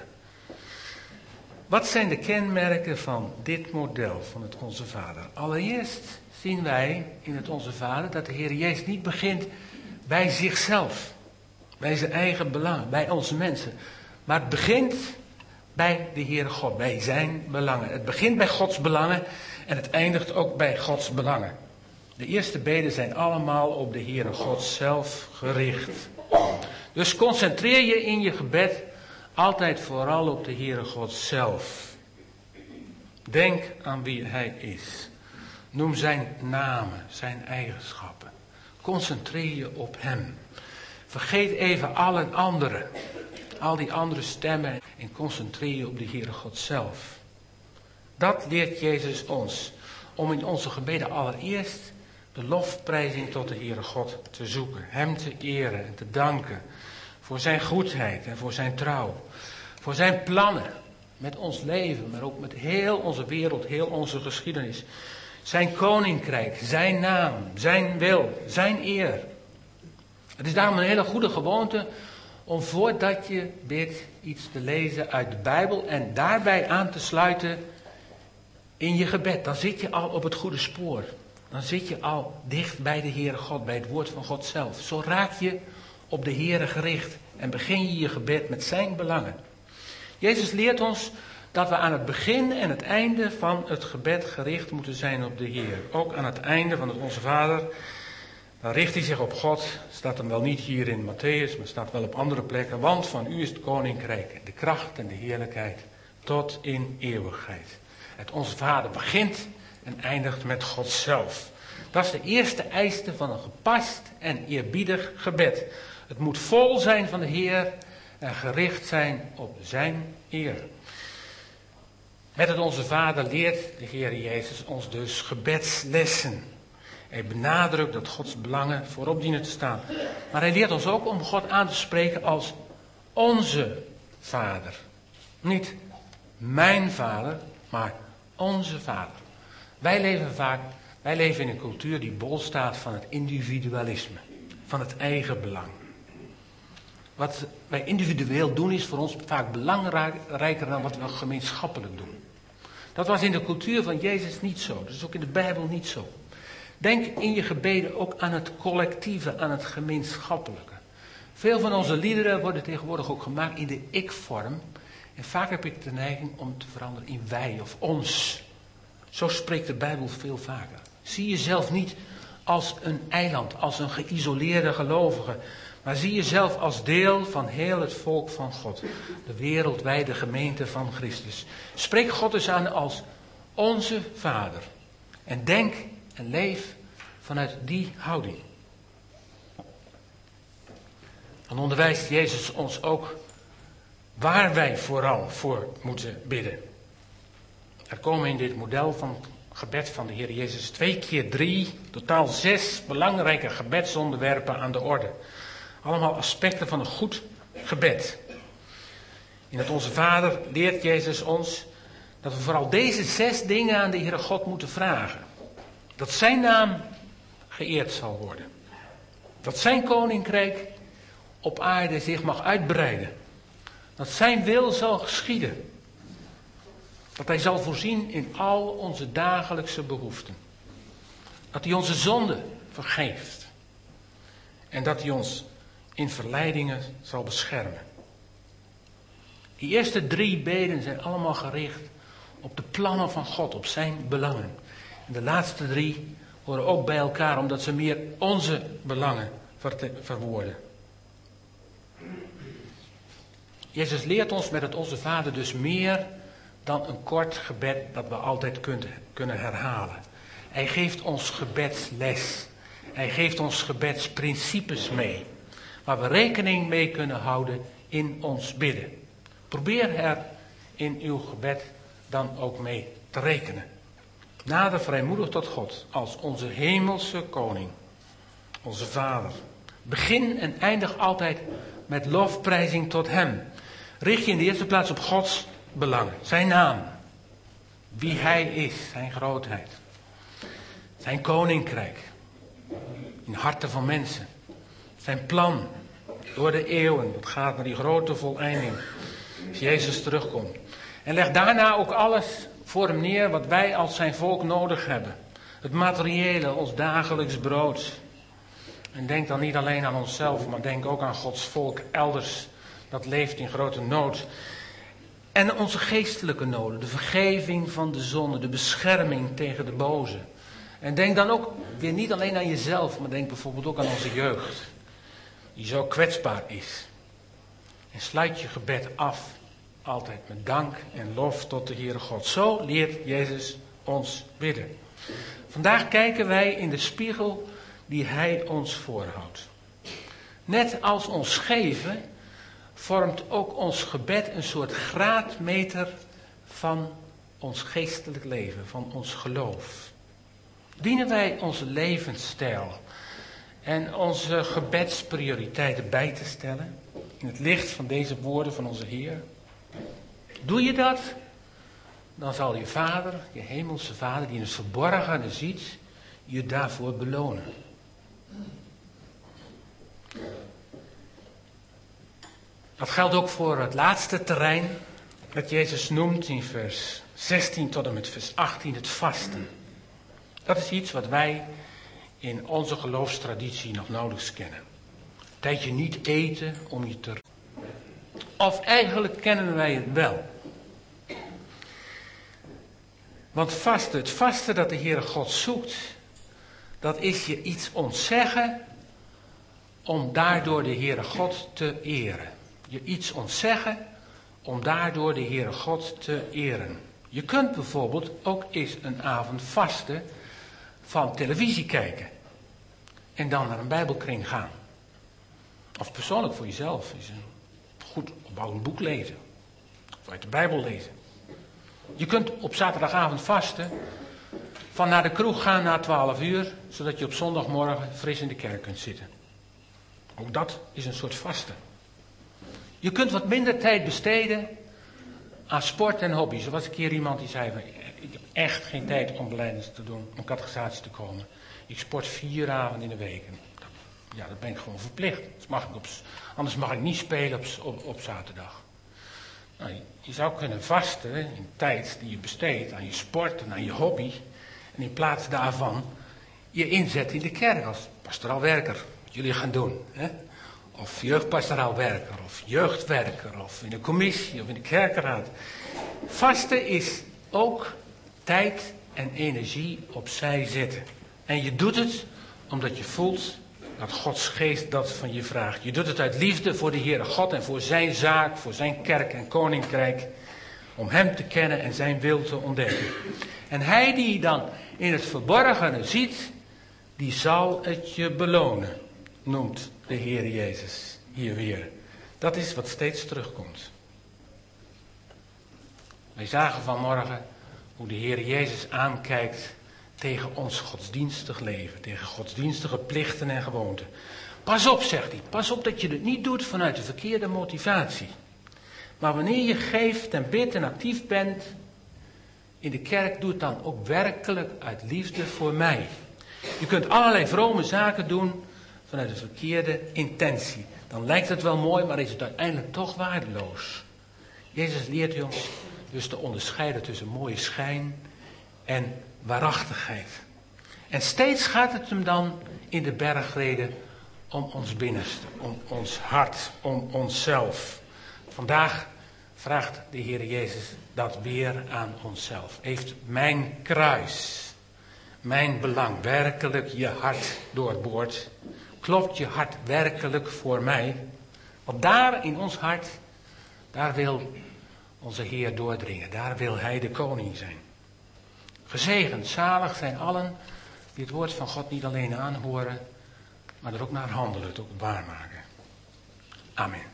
Wat zijn de kenmerken van dit model van het Onze Vader? Allereerst zien wij in het Onze Vader dat de Heer Jezus niet begint bij zichzelf, bij zijn eigen belangen, bij onze mensen. Maar het begint bij de Heere God, bij zijn belangen. Het begint bij Gods belangen en het eindigt ook bij Gods belangen. De eerste beden zijn allemaal op de Heere God zelf gericht. Dus concentreer je in je gebed altijd vooral op de Heere God zelf. Denk aan wie Hij is. Noem zijn namen, zijn eigenschappen. Concentreer je op Hem. Vergeet even alle anderen. Al die andere stemmen en concentreer je op de Heere God zelf. Dat leert Jezus ons. Om in onze gebeden allereerst de lofprijzing tot de Heere God te zoeken. Hem te eren en te danken. Voor zijn goedheid en voor zijn trouw. Voor zijn plannen met ons leven, maar ook met heel onze wereld, heel onze geschiedenis. Zijn koninkrijk, zijn naam, zijn wil, zijn eer. Het is daarom een hele goede gewoonte om voordat je bidt iets te lezen uit de Bijbel en daarbij aan te sluiten in je gebed. Dan zit je al op het goede spoor. Dan zit je al dicht bij de Heere God, bij het woord van God zelf. Zo raak je op de Heere gericht en begin je je gebed met zijn belangen. Jezus leert ons dat we aan het begin en het einde van het gebed gericht moeten zijn op de Heer. Ook aan het einde van het Onze Vader, dan richt hij zich op God. Staat hem wel niet hier in Matthäus, maar staat wel op andere plekken. Want van u is het koninkrijk, de kracht en de heerlijkheid tot in eeuwigheid. Het Onze Vader begint en eindigt met God zelf. Dat is de eerste eiste van een gepast en eerbiedig gebed. Het moet vol zijn van de Heer en gericht zijn op zijn eer. Met het Onze Vader leert de Heer Jezus ons dus gebedslessen. Hij benadrukt dat Gods belangen voorop dienen te staan. Maar hij leert ons ook om God aan te spreken als onze Vader. Niet mijn Vader, maar onze Vader. Wij leven vaak, wij leven in een cultuur die bol staat van het individualisme. Van het eigen belang. Wat wij individueel doen is voor ons vaak belangrijker dan wat we gemeenschappelijk doen. Dat was in de cultuur van Jezus niet zo. Dat is ook in de Bijbel niet zo. Denk in je gebeden ook aan het collectieve, aan het gemeenschappelijke. Veel van onze liederen worden tegenwoordig ook gemaakt in de ik-vorm. En vaak heb ik de neiging om te veranderen in wij of ons. Zo spreekt de Bijbel veel vaker. Zie jezelf niet als een eiland, als een geïsoleerde gelovige. Maar zie jezelf als deel van heel het volk van God. De wereldwijde gemeente van Christus. Spreek God dus aan als onze Vader. En denk en leef vanuit die houding. Dan onderwijst Jezus ons ook waar wij vooral voor moeten bidden. Er komen in dit model van gebed van de Heer Jezus twee keer drie, totaal zes belangrijke gebedsonderwerpen aan de orde. Allemaal aspecten van een goed gebed. In het Onze Vader leert Jezus ons dat we vooral deze zes dingen aan de Heere God moeten vragen. Dat zijn naam geëerd zal worden. Dat zijn koninkrijk op aarde zich mag uitbreiden. Dat zijn wil zal geschieden. Dat hij zal voorzien in al onze dagelijkse behoeften. Dat hij onze zonden vergeeft. En dat hij ons in verleidingen zal beschermen. Die eerste drie beden zijn allemaal gericht op de plannen van God, op zijn belangen. En de laatste drie horen ook bij elkaar, omdat ze meer onze belangen verwoorden. Jezus leert ons met het Onze Vader dus meer dan een kort gebed dat we altijd kunnen herhalen. Hij geeft ons gebedsles. Hij geeft ons gebedsprincipes mee. Waar we rekening mee kunnen houden in ons bidden. Probeer er in uw gebed dan ook mee te rekenen. Nader vrijmoedig tot God als onze hemelse koning. Onze Vader. Begin en eindig altijd met lofprijzing tot hem. Richt je in de eerste plaats op Gods belangen. Zijn naam. Wie hij is. Zijn grootheid. Zijn koninkrijk. In harten van mensen. Zijn plan. Door de eeuwen. Het gaat naar die grote voleinding. Als Jezus terugkomt. En leg daarna ook alles voor hem neer wat wij als zijn volk nodig hebben. Het materiële, ons dagelijks brood. En denk dan niet alleen aan onszelf, maar denk ook aan Gods volk elders. Dat leeft in grote nood. En onze geestelijke noden. De vergeving van de zonde. De bescherming tegen de boze. En denk dan ook weer niet alleen aan jezelf, maar denk bijvoorbeeld ook aan onze jeugd. Die zo kwetsbaar is. En sluit je gebed af. Altijd met dank en lof tot de Heere God. Zo leert Jezus ons bidden. Vandaag kijken wij in de spiegel die hij ons voorhoudt. Net als ons geven vormt ook ons gebed een soort graadmeter van ons geestelijk leven, van ons geloof. Dienen wij onze levensstijl en onze gebedsprioriteiten bij te stellen in het licht van deze woorden van onze Heer? Doe je dat, dan zal je Vader, je hemelse Vader, die in het verborgene ziet, je daarvoor belonen. Dat geldt ook voor het laatste terrein dat Jezus noemt in vers zestien tot en met vers achttien, het vasten. Dat is iets wat wij in onze geloofstraditie nog nauwelijks kennen. Een tijdje niet eten om je te... Of eigenlijk kennen wij het wel. Want vasten, het vasten dat de Heere God zoekt, dat is je iets ontzeggen om daardoor de Heere God te eren. Je iets ontzeggen om daardoor de Heere God te eren. Je kunt bijvoorbeeld ook eens een avond vasten van televisie kijken. En dan naar een bijbelkring gaan. Of persoonlijk voor jezelf. Is een goed opbouwend boek lezen. Of uit de Bijbel lezen. Je kunt op zaterdagavond vasten. Van naar de kroeg gaan na twaalf uur. Zodat je op zondagmorgen fris in de kerk kunt zitten. Ook dat is een soort vasten. Je kunt wat minder tijd besteden aan sport en hobby's. Er was een keer iemand die zei van, ik heb echt geen tijd om belijdenis te doen, om catechisatie te komen. Ik sport vier avonden in de week. Ja, dat ben ik gewoon verplicht. Dus mag ik op, anders mag ik niet spelen op, op, op zaterdag. Nou, je, je zou kunnen vasten in tijd die je besteedt aan je sport en aan je hobby. En in plaats daarvan je inzet in de kerk als pastoraal werker. Wat jullie gaan doen. Hè? Of jeugdpastoraal werker, of jeugdwerker, of in de commissie, of in de kerkenraad. Vasten is ook tijd en energie opzij zetten. En je doet het omdat je voelt dat Gods geest dat van je vraagt. Je doet het uit liefde voor de Heere God en voor zijn zaak, voor zijn kerk en koninkrijk. Om hem te kennen en zijn wil te ontdekken. En hij die dan in het verborgene ziet, die zal het je belonen, noemt de Heer Jezus hier weer. Dat is wat steeds terugkomt. Wij zagen vanmorgen hoe de Heer Jezus aankijkt tegen ons godsdienstig leven, tegen godsdienstige plichten en gewoonten. Pas op, zegt hij, pas op dat je het niet doet vanuit de verkeerde motivatie. Maar wanneer je geeft en bidt en actief bent in de kerk, doe het dan ook werkelijk uit liefde voor mij. Je kunt allerlei vrome zaken doen vanuit de verkeerde intentie. Dan lijkt het wel mooi, maar is het uiteindelijk toch waardeloos. Jezus leert ons dus te onderscheiden tussen mooie schijn en waarachtigheid. En steeds gaat het hem dan in de bergreden om ons binnenste, om ons hart, om onszelf. Vandaag vraagt de Heer Jezus dat weer aan onszelf. Heeft mijn kruis, mijn belang werkelijk je hart doorboord? Klopt je hart werkelijk voor mij? Want daar in ons hart, daar wil onze Heer doordringen. Daar wil Hij de koning zijn. Gezegend, zalig zijn allen die het woord van God niet alleen aanhoren, maar er ook naar handelen, het ook waarmaken. Amen.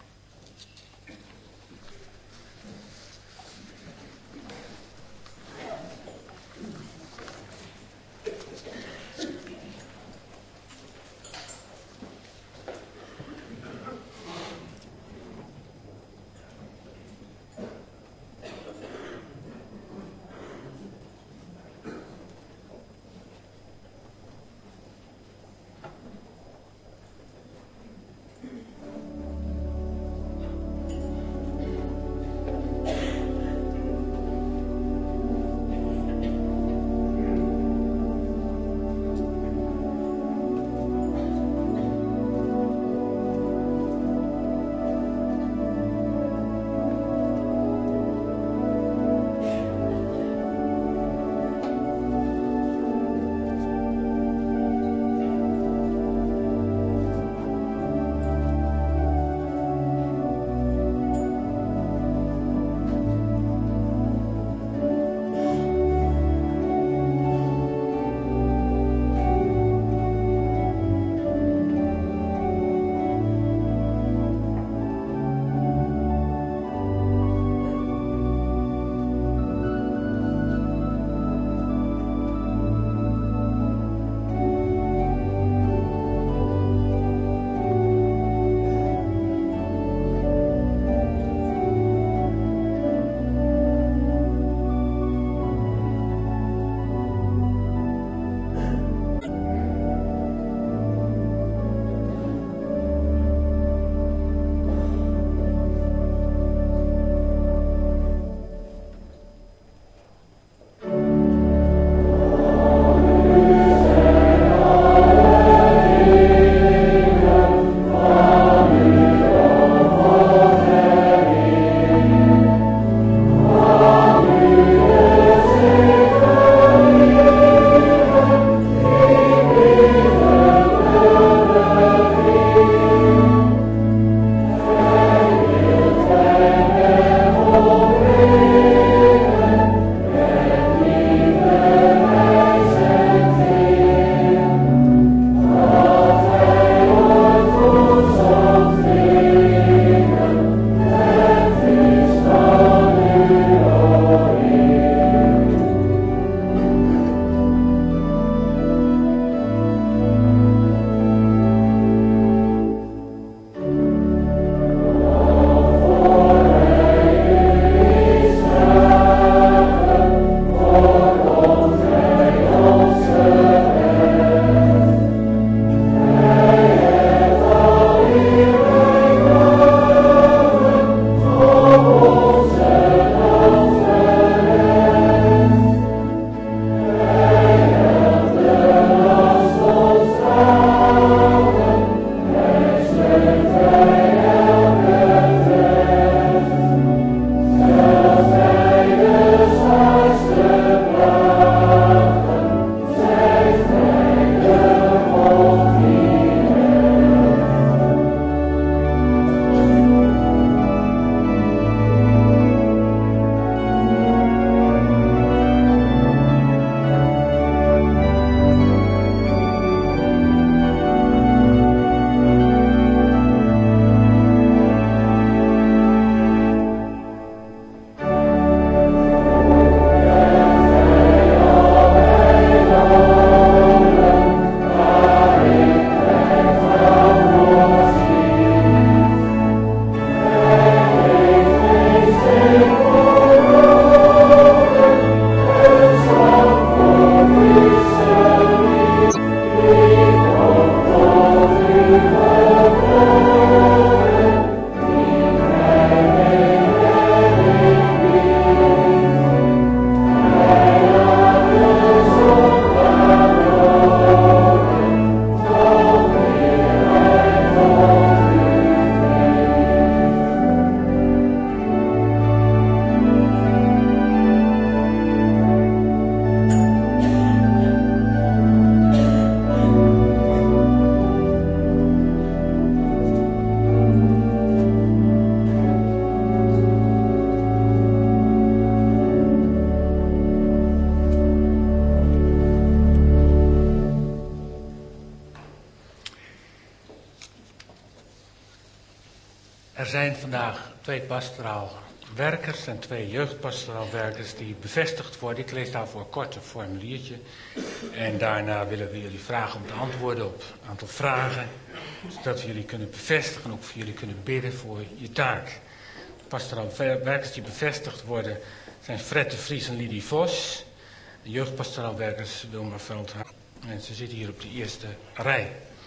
Er zijn vandaag twee pastoraal werkers en twee jeugdpastoraal werkers die bevestigd worden. Ik lees daarvoor een kort formuliertje. En daarna willen we jullie vragen om te antwoorden op een aantal vragen. Zodat we jullie kunnen bevestigen en ook voor jullie kunnen bidden voor je taak. Pastoraal werkers die bevestigd worden zijn Fred de Vries en Lidie Vos. De jeugdpastoraal werkers Wilma Veldhuis. En ze zitten hier op de eerste rij.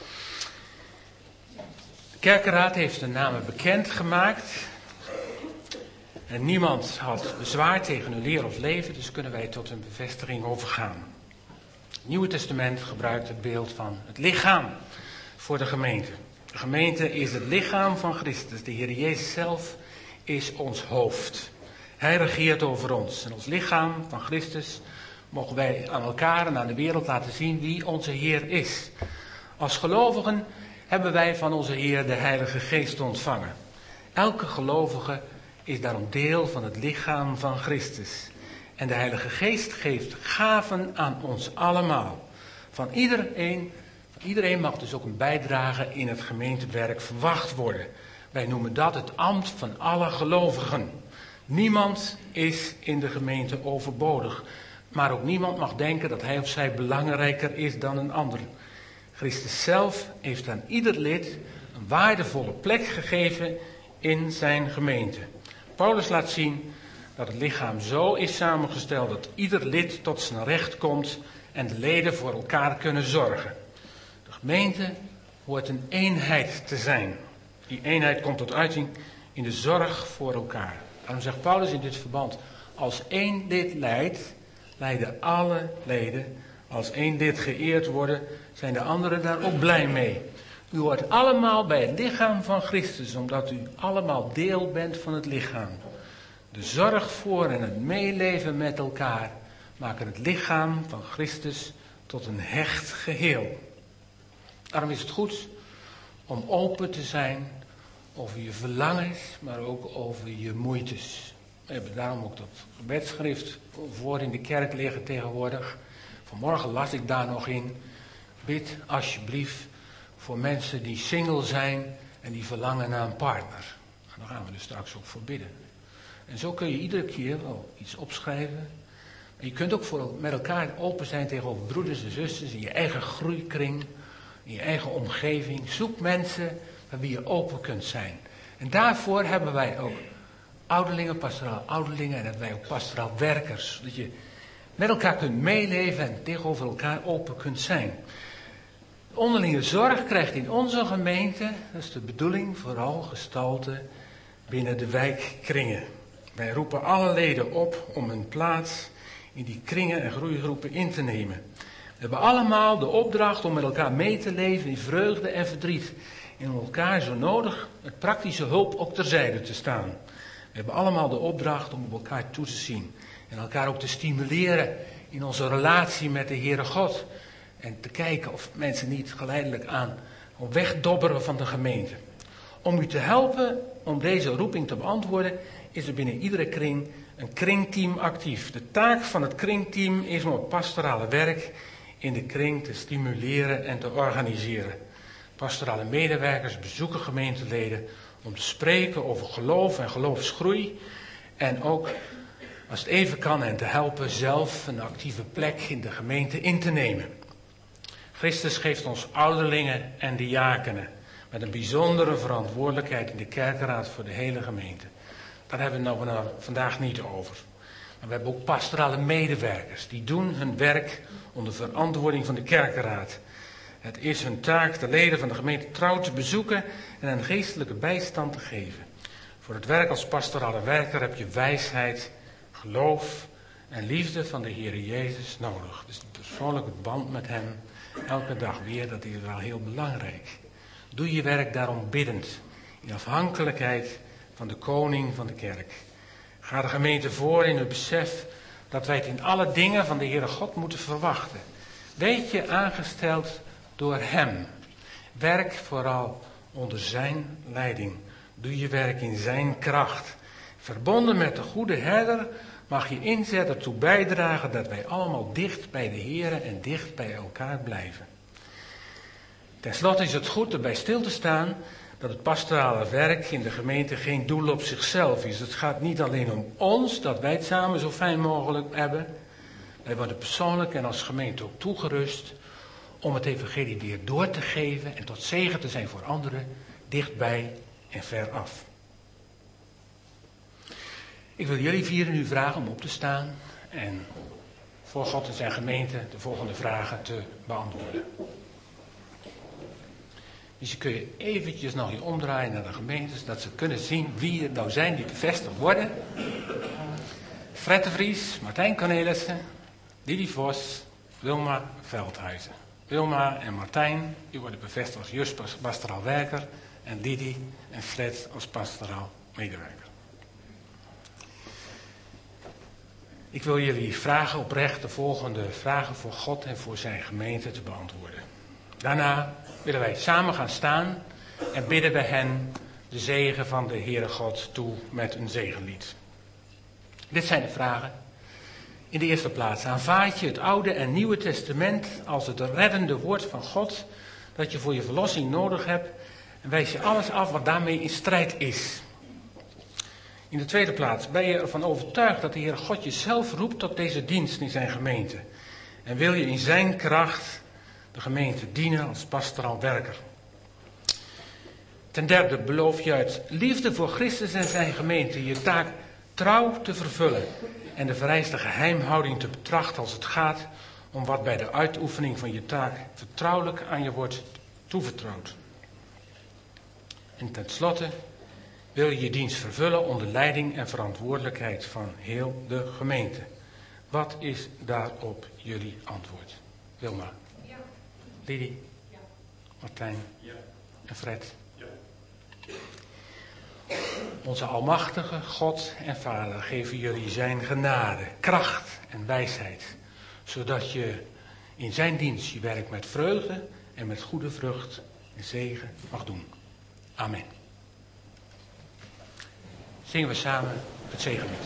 De kerkenraad heeft de namen bekendgemaakt. En niemand had bezwaar tegen hun leer of leven, dus kunnen wij tot een bevestiging overgaan. Het Nieuwe Testament gebruikt het beeld van het lichaam voor de gemeente. De gemeente is het lichaam van Christus. De Heer Jezus zelf is ons hoofd. Hij regeert over ons. En als lichaam van Christus mogen wij aan elkaar en aan de wereld laten zien wie onze Heer is. Als gelovigen hebben wij van onze Heer de Heilige Geest ontvangen. Elke gelovige is daarom deel van het lichaam van Christus. En de Heilige Geest geeft gaven aan ons allemaal. Van iedereen, van iedereen mag dus ook een bijdrage in het gemeentewerk verwacht worden. Wij noemen dat het ambt van alle gelovigen. Niemand is in de gemeente overbodig. Maar ook niemand mag denken dat hij of zij belangrijker is dan een ander. Christus zelf heeft aan ieder lid een waardevolle plek gegeven in zijn gemeente. Paulus laat zien dat het lichaam zo is samengesteld dat ieder lid tot zijn recht komt en de leden voor elkaar kunnen zorgen. De gemeente hoort een eenheid te zijn. Die eenheid komt tot uiting in de zorg voor elkaar. Daarom zegt Paulus in dit verband, als één lid lijdt, lijden alle leden. Als één lid geëerd worden, zijn de anderen daar ook blij mee. U hoort allemaal bij het lichaam van Christus, omdat u allemaal deel bent van het lichaam. De zorg voor en het meeleven met elkaar maken het lichaam van Christus tot een hecht geheel. Daarom is het goed om open te zijn over je verlangens, maar ook over je moeites. We hebben daarom ook dat gebedschrift voor in de kerk liggen tegenwoordig. Vanmorgen las ik daar nog in. Bid alsjeblieft voor mensen die single zijn en die verlangen naar een partner. En daar gaan we dus straks ook voor bidden. En zo kun je iedere keer wel iets opschrijven. Maar je kunt ook voor, met elkaar open zijn tegenover broeders en zusters in je eigen groeikring, in je eigen omgeving. Zoek mensen bij wie je open kunt zijn. En daarvoor hebben wij ook ouderlingen, pastoraal ouderlingen en hebben wij ook pastoraal werkers. Zodat je met elkaar kunt meeleven en tegenover elkaar open kunt zijn. De onderlinge zorg krijgt in onze gemeente, dat is de bedoeling, vooral gestalte binnen de wijkkringen. Wij roepen alle leden op om een plaats in die kringen en groeigroepen in te nemen. We hebben allemaal de opdracht om met elkaar mee te leven in vreugde en verdriet. En om elkaar zo nodig met praktische hulp ook terzijde te staan. We hebben allemaal de opdracht om op elkaar toe te zien. En elkaar ook te stimuleren in onze relatie met de Heere God. En te kijken of mensen niet geleidelijk aan op wegdobberen van de gemeente. Om u te helpen om deze roeping te beantwoorden, is er binnen iedere kring een kringteam actief. De taak van het kringteam is om het pastorale werk in de kring te stimuleren en te organiseren. Pastorale medewerkers bezoeken gemeenteleden om te spreken over geloof en geloofsgroei. En ook, als het even kan, en te helpen zelf een actieve plek in de gemeente in te nemen. Christus geeft ons ouderlingen en diakenen met een bijzondere verantwoordelijkheid in de kerkenraad voor de hele gemeente. Daar hebben we het nou vandaag niet over. Maar we hebben ook pastorale medewerkers. Die doen hun werk onder verantwoording van de kerkenraad. Het is hun taak de leden van de gemeente trouw te bezoeken en een geestelijke bijstand te geven. Voor het werk als pastorale werker heb je wijsheid, geloof en liefde van de Heer Jezus nodig. Dus de persoonlijke band met hem, elke dag weer, dat is wel heel belangrijk. Doe je werk daarom biddend, in afhankelijkheid van de koning van de kerk. Ga de gemeente voor in het besef dat wij het in alle dingen van de Heere God moeten verwachten. Weet je aangesteld door hem. Werk vooral onder zijn leiding. Doe je werk in zijn kracht. Verbonden met de goede herder mag je inzet ertoe bijdragen dat wij allemaal dicht bij de Heere en dicht bij elkaar blijven. Ten slotte is het goed erbij stil te staan dat het pastorale werk in de gemeente geen doel op zichzelf is. Het gaat niet alleen om ons, dat wij het samen zo fijn mogelijk hebben. Wij worden persoonlijk en als gemeente ook toegerust om het evangelie weer door te geven en tot zegen te zijn voor anderen, dichtbij en veraf. Ik wil jullie vieren nu vragen om op te staan en voor God en zijn gemeente de volgende vragen te beantwoorden. Dus je kun je eventjes nog je omdraaien naar de gemeentes, dat ze kunnen zien wie er nou zijn die bevestigd worden. Fred de Vries, Martijn Cornelissen, Didi Vos, Wilma Veldhuizen. Wilma en Martijn, die worden bevestigd als Just pastoraal werker en Didi en Fred als pastoraal medewerker. Ik wil jullie vragen oprecht de volgende vragen voor God en voor zijn gemeente te beantwoorden. Daarna willen wij samen gaan staan en bidden we hen de zegen van de Heere God toe met een zegenlied. Dit zijn de vragen. In de eerste plaats, aanvaard je het Oude en Nieuwe Testament als het reddende woord van God dat je voor je verlossing nodig hebt en wijs je alles af wat daarmee in strijd is. In de tweede plaats, ben je ervan overtuigd dat de Heere God je zelf roept tot deze dienst in zijn gemeente en wil je in zijn kracht de gemeente dienen als pastoraal werker. Ten derde, beloof je uit liefde voor Christus en zijn gemeente je taak trouw te vervullen en de vereiste geheimhouding te betrachten als het gaat om wat bij de uitoefening van je taak vertrouwelijk aan je wordt toevertrouwd. En tenslotte wil je je dienst vervullen onder leiding en verantwoordelijkheid van heel de gemeente. Wat is daarop jullie antwoord? Wilma? Ja. Lidi? Ja. Martijn? Ja. En Fred? Ja. Onze almachtige God en Vader geven jullie zijn genade, kracht en wijsheid, zodat je in zijn dienst je werk met vreugde en met goede vrucht en zegen mag doen. Amen. Zingen we samen het zegenlied.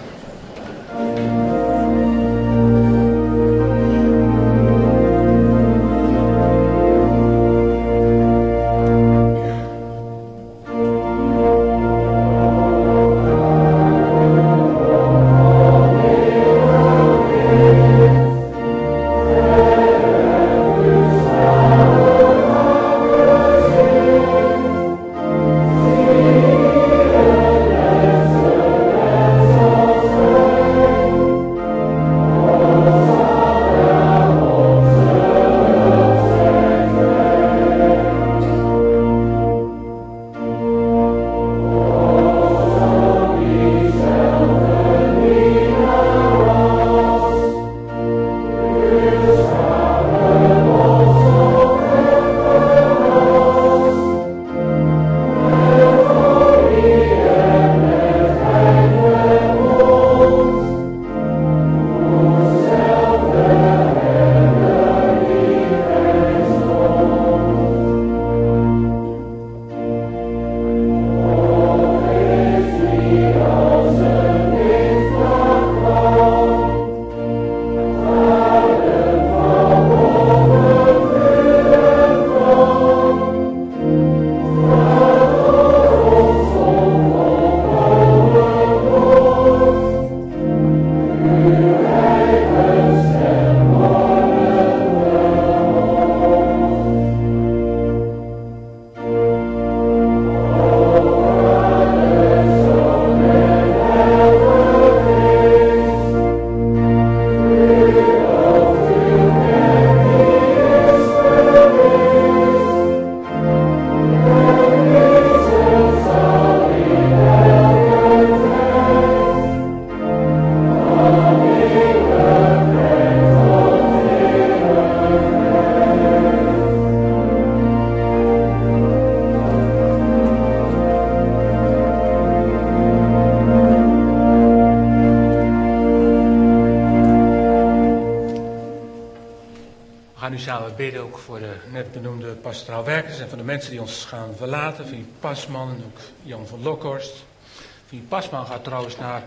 Samen bidden ook voor de net benoemde pastoraal werkers en voor de mensen die ons gaan verlaten. Van Pasman en ook Jan van Lokhorst. Van Pasman gaat trouwens naar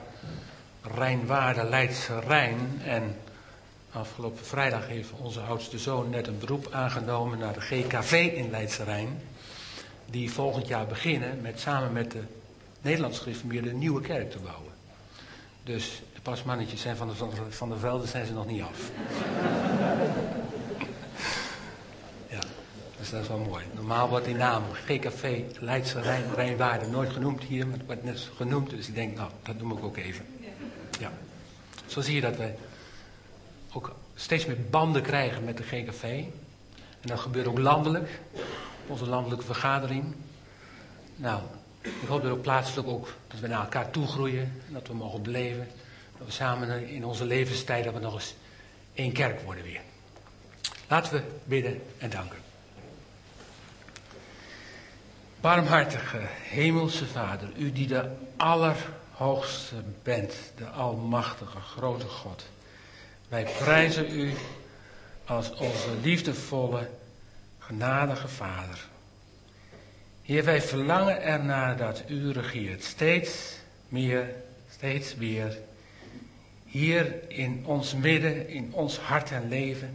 Rijnwaarde, Leidse Rijn. En afgelopen vrijdag heeft onze oudste zoon net een beroep aangenomen naar de G K V in Leidse Rijn. die volgend jaar beginnen met samen met de Nederlandse gereformeerden een nieuwe kerk te bouwen. Dus de pasmannetjes zijn van de, van de, van de velden zijn ze nog niet af. Ja, dus dat is wel mooi. Normaal wordt die naam G K V Leidse Rijn, Rijnwaarden nooit genoemd hier, maar het wordt net genoemd, dus ik denk, nou, dat noem ik ook even. Ja. Zo zie je dat wij ook steeds meer banden krijgen met de G K V. En dat gebeurt ook landelijk, onze landelijke vergadering. Nou, ik hoop dat ook plaatselijk ook, dat we naar elkaar toe groeien, en dat we mogen beleven, dat we samen in onze levenstijd, dat we nog eens één kerk worden weer. Laten we bidden en danken. Barmhartige hemelse Vader, u die de allerhoogste bent, de almachtige grote God. Wij prijzen u als onze liefdevolle, genadige Vader. Heer, wij verlangen ernaar dat u regeert, steeds meer, steeds meer, hier in ons midden, in ons hart en leven,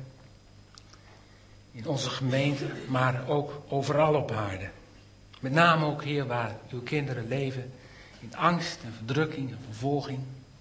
in onze gemeente, maar ook overal op aarde. Met name ook, Heer, waar uw kinderen leven, in angst en verdrukking en vervolging.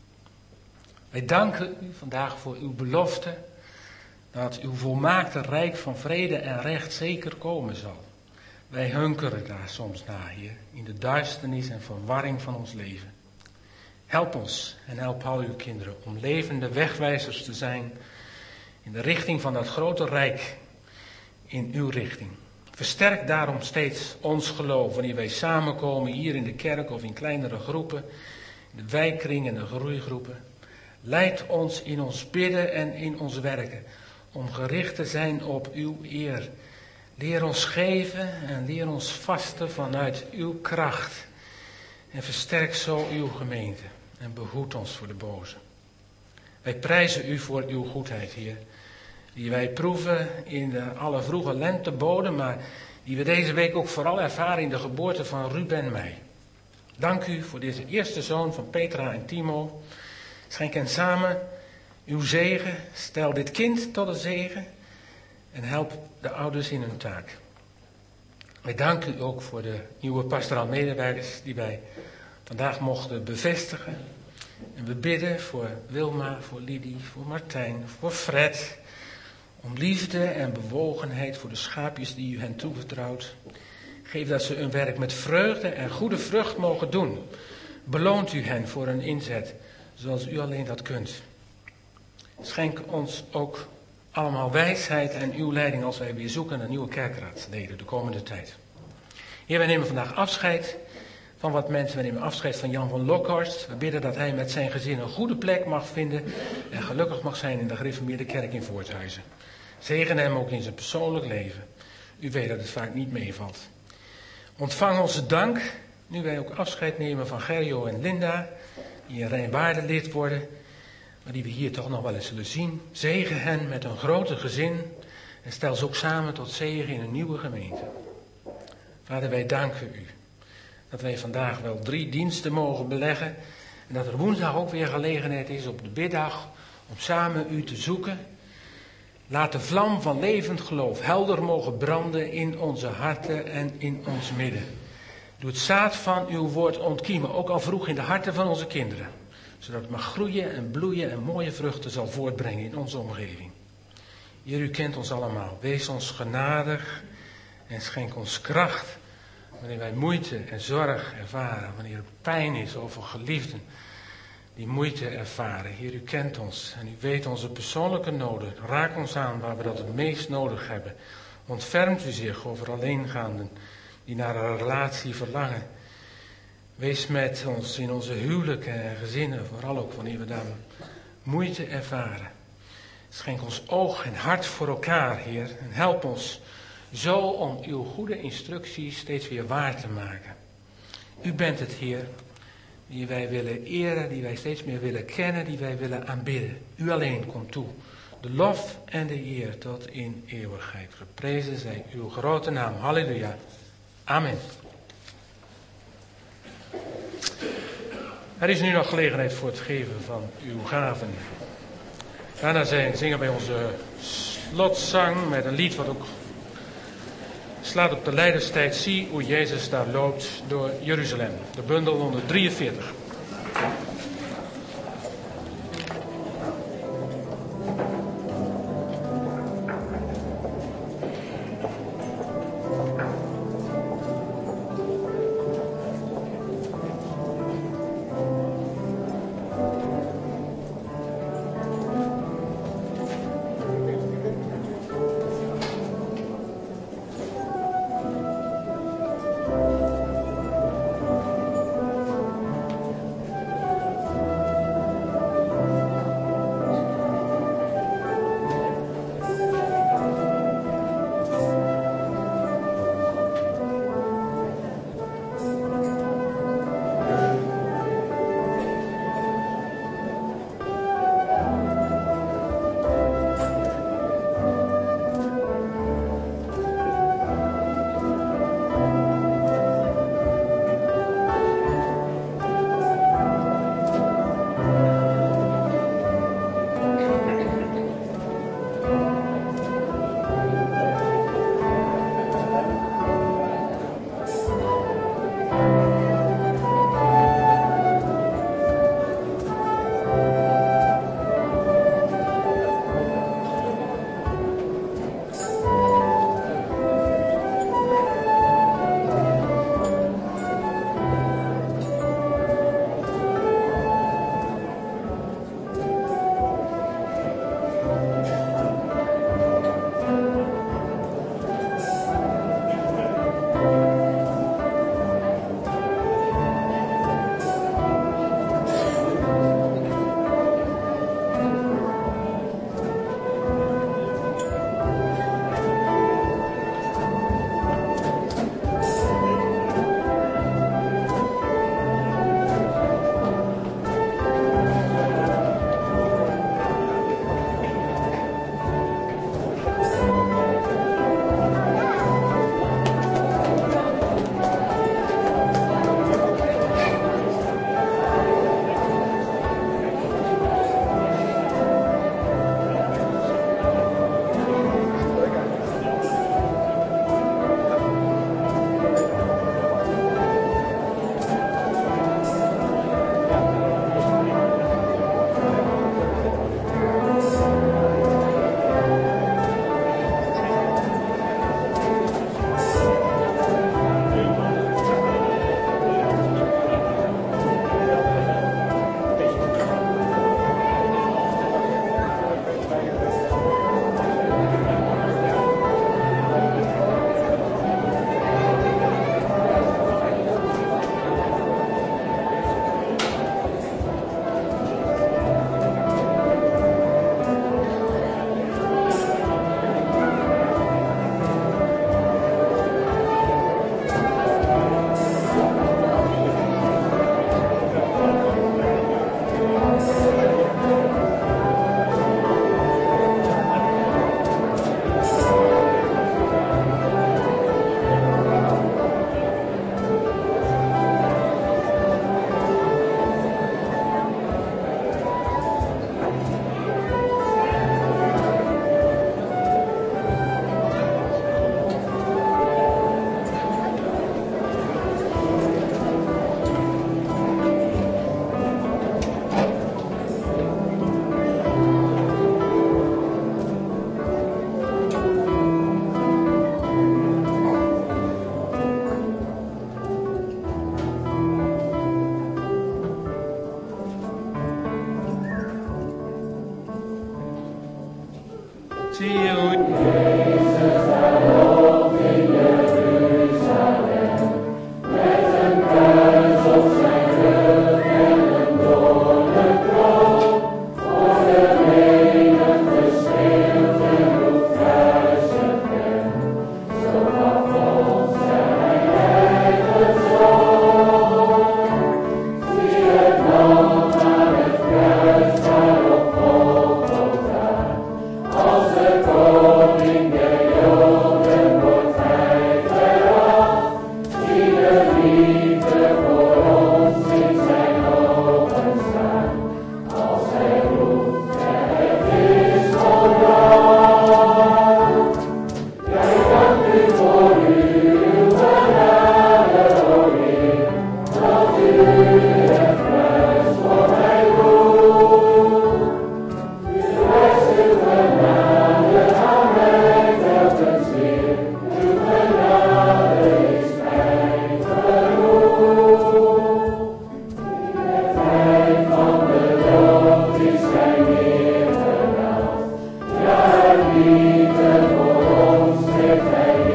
Wij danken u vandaag voor uw belofte, dat uw volmaakte rijk van vrede en recht zeker komen zal. Wij hunkeren daar soms naar, Heer, in de duisternis en verwarring van ons leven. Help ons en help al uw kinderen om levende wegwijzers te zijn in de richting van dat grote rijk, in uw richting. Versterk daarom steeds ons geloof wanneer wij samenkomen hier in de kerk of in kleinere groepen, in de wijkkring en de groeigroepen. Leid ons in ons bidden en in ons werken om gericht te zijn op uw eer. Leer ons geven en leer ons vasten vanuit uw kracht. En versterk zo uw gemeente en behoed ons voor de boze. Wij prijzen u voor uw goedheid, Heer, die wij proeven in de alle vroege lenteboden, maar die we deze week ook vooral ervaren in de geboorte van Ruben Meij. Dank u voor deze eerste zoon van Petra en Timo. Schenk hen samen uw zegen, stel dit kind tot een zegen en help de ouders in hun taak. Wij danken u ook voor de nieuwe pastoraal medewerkers die wij vandaag mochten bevestigen. En we bidden voor Wilma, voor Lidie, voor Martijn, voor Fred, om liefde en bewogenheid voor de schaapjes die u hen toevertrouwt. Geef dat ze hun werk met vreugde en goede vrucht mogen doen. Beloont u hen voor hun inzet, zoals u alleen dat kunt. Schenk ons ook allemaal wijsheid en uw leiding als wij weer zoeken naar nieuwe kerkraadsleden de komende tijd. Heer, wij nemen vandaag afscheid van wat mensen. We nemen afscheid van Jan van Lokhorst. We bidden dat hij met zijn gezin een goede plek mag vinden en gelukkig mag zijn in de gereformeerde kerk in Voorthuizen. Zegen hem ook in zijn persoonlijk leven. U weet dat het vaak niet meevalt. Ontvang onze dank, nu wij ook afscheid nemen van Gerjo en Linda, die in Rijnwaarden lid worden, maar die we hier toch nog wel eens zullen zien. Zegen hen met een grote gezin en stel ze ook samen tot zegen in een nieuwe gemeente. Vader, wij danken u dat wij vandaag wel drie diensten mogen beleggen en dat er woensdag ook weer gelegenheid is op de biddag om samen u te zoeken. Laat de vlam van levend geloof helder mogen branden in onze harten en in ons midden. Doe het zaad van uw woord ontkiemen, ook al vroeg in de harten van onze kinderen. Zodat het mag groeien en bloeien en mooie vruchten zal voortbrengen in onze omgeving. Heer, u kent ons allemaal. Wees ons genadig en schenk ons kracht wanneer wij moeite en zorg ervaren. Wanneer er pijn is over geliefden die moeite ervaren. Heer, u kent ons en u weet onze persoonlijke noden. Raak ons aan waar we dat het meest nodig hebben. Ontfermt u zich over alleengaanden die naar een relatie verlangen. Wees met ons in onze huwelijken en gezinnen, vooral ook wanneer we daar moeite ervaren. Schenk ons oog en hart voor elkaar, Heer, en help ons zo om uw goede instructies steeds weer waar te maken. U bent het, Heer, die wij willen eren, die wij steeds meer willen kennen, die wij willen aanbidden. U alleen komt toe. De lof en de eer tot in eeuwigheid. Geprezen zij uw grote naam. Halleluja. Amen. Er is nu nog gelegenheid voor het geven van uw gaven. Daarna zijn, zingen wij onze slotzang met een lied wat ook slaat op de Lijdenstijd zie hoe Jezus daar loopt door Jeruzalem. De bundel honderddrieënveertig.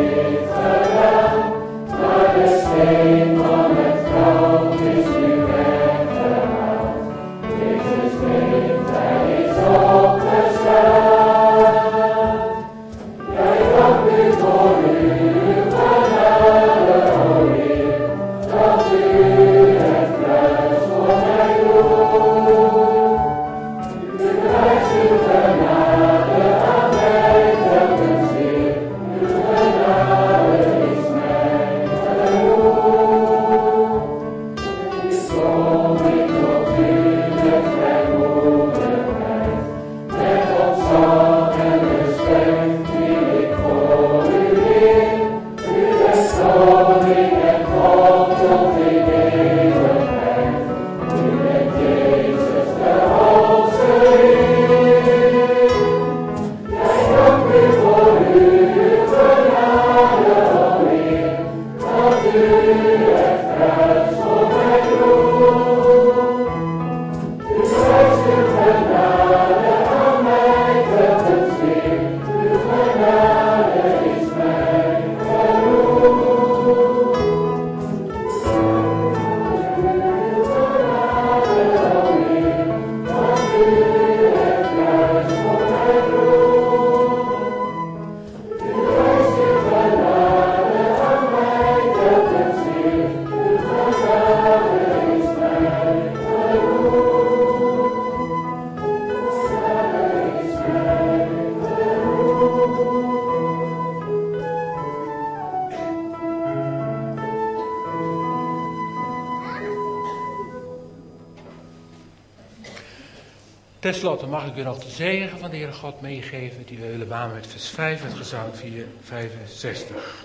Ten slotte mag ik u nog de zegen van de Heere God meegeven, die we willen beamen met vers vijf, het gezang vierhonderdvijfenzestig.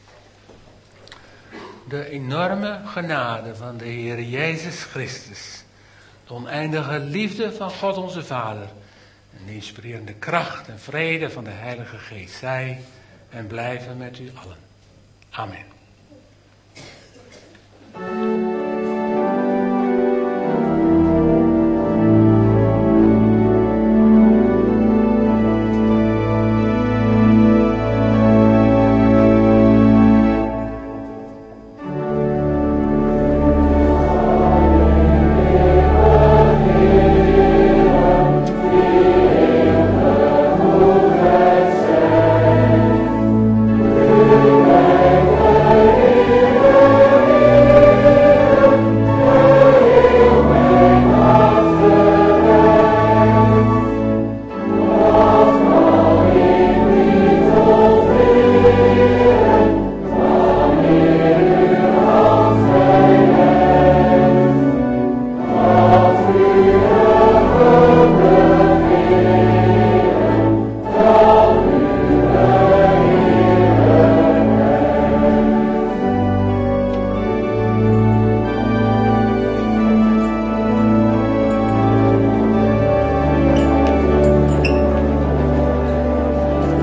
De enorme genade van de Heer Jezus Christus, de oneindige liefde van God onze Vader en de inspirerende kracht en vrede van de Heilige Geest zij en blijven met u allen. Amen.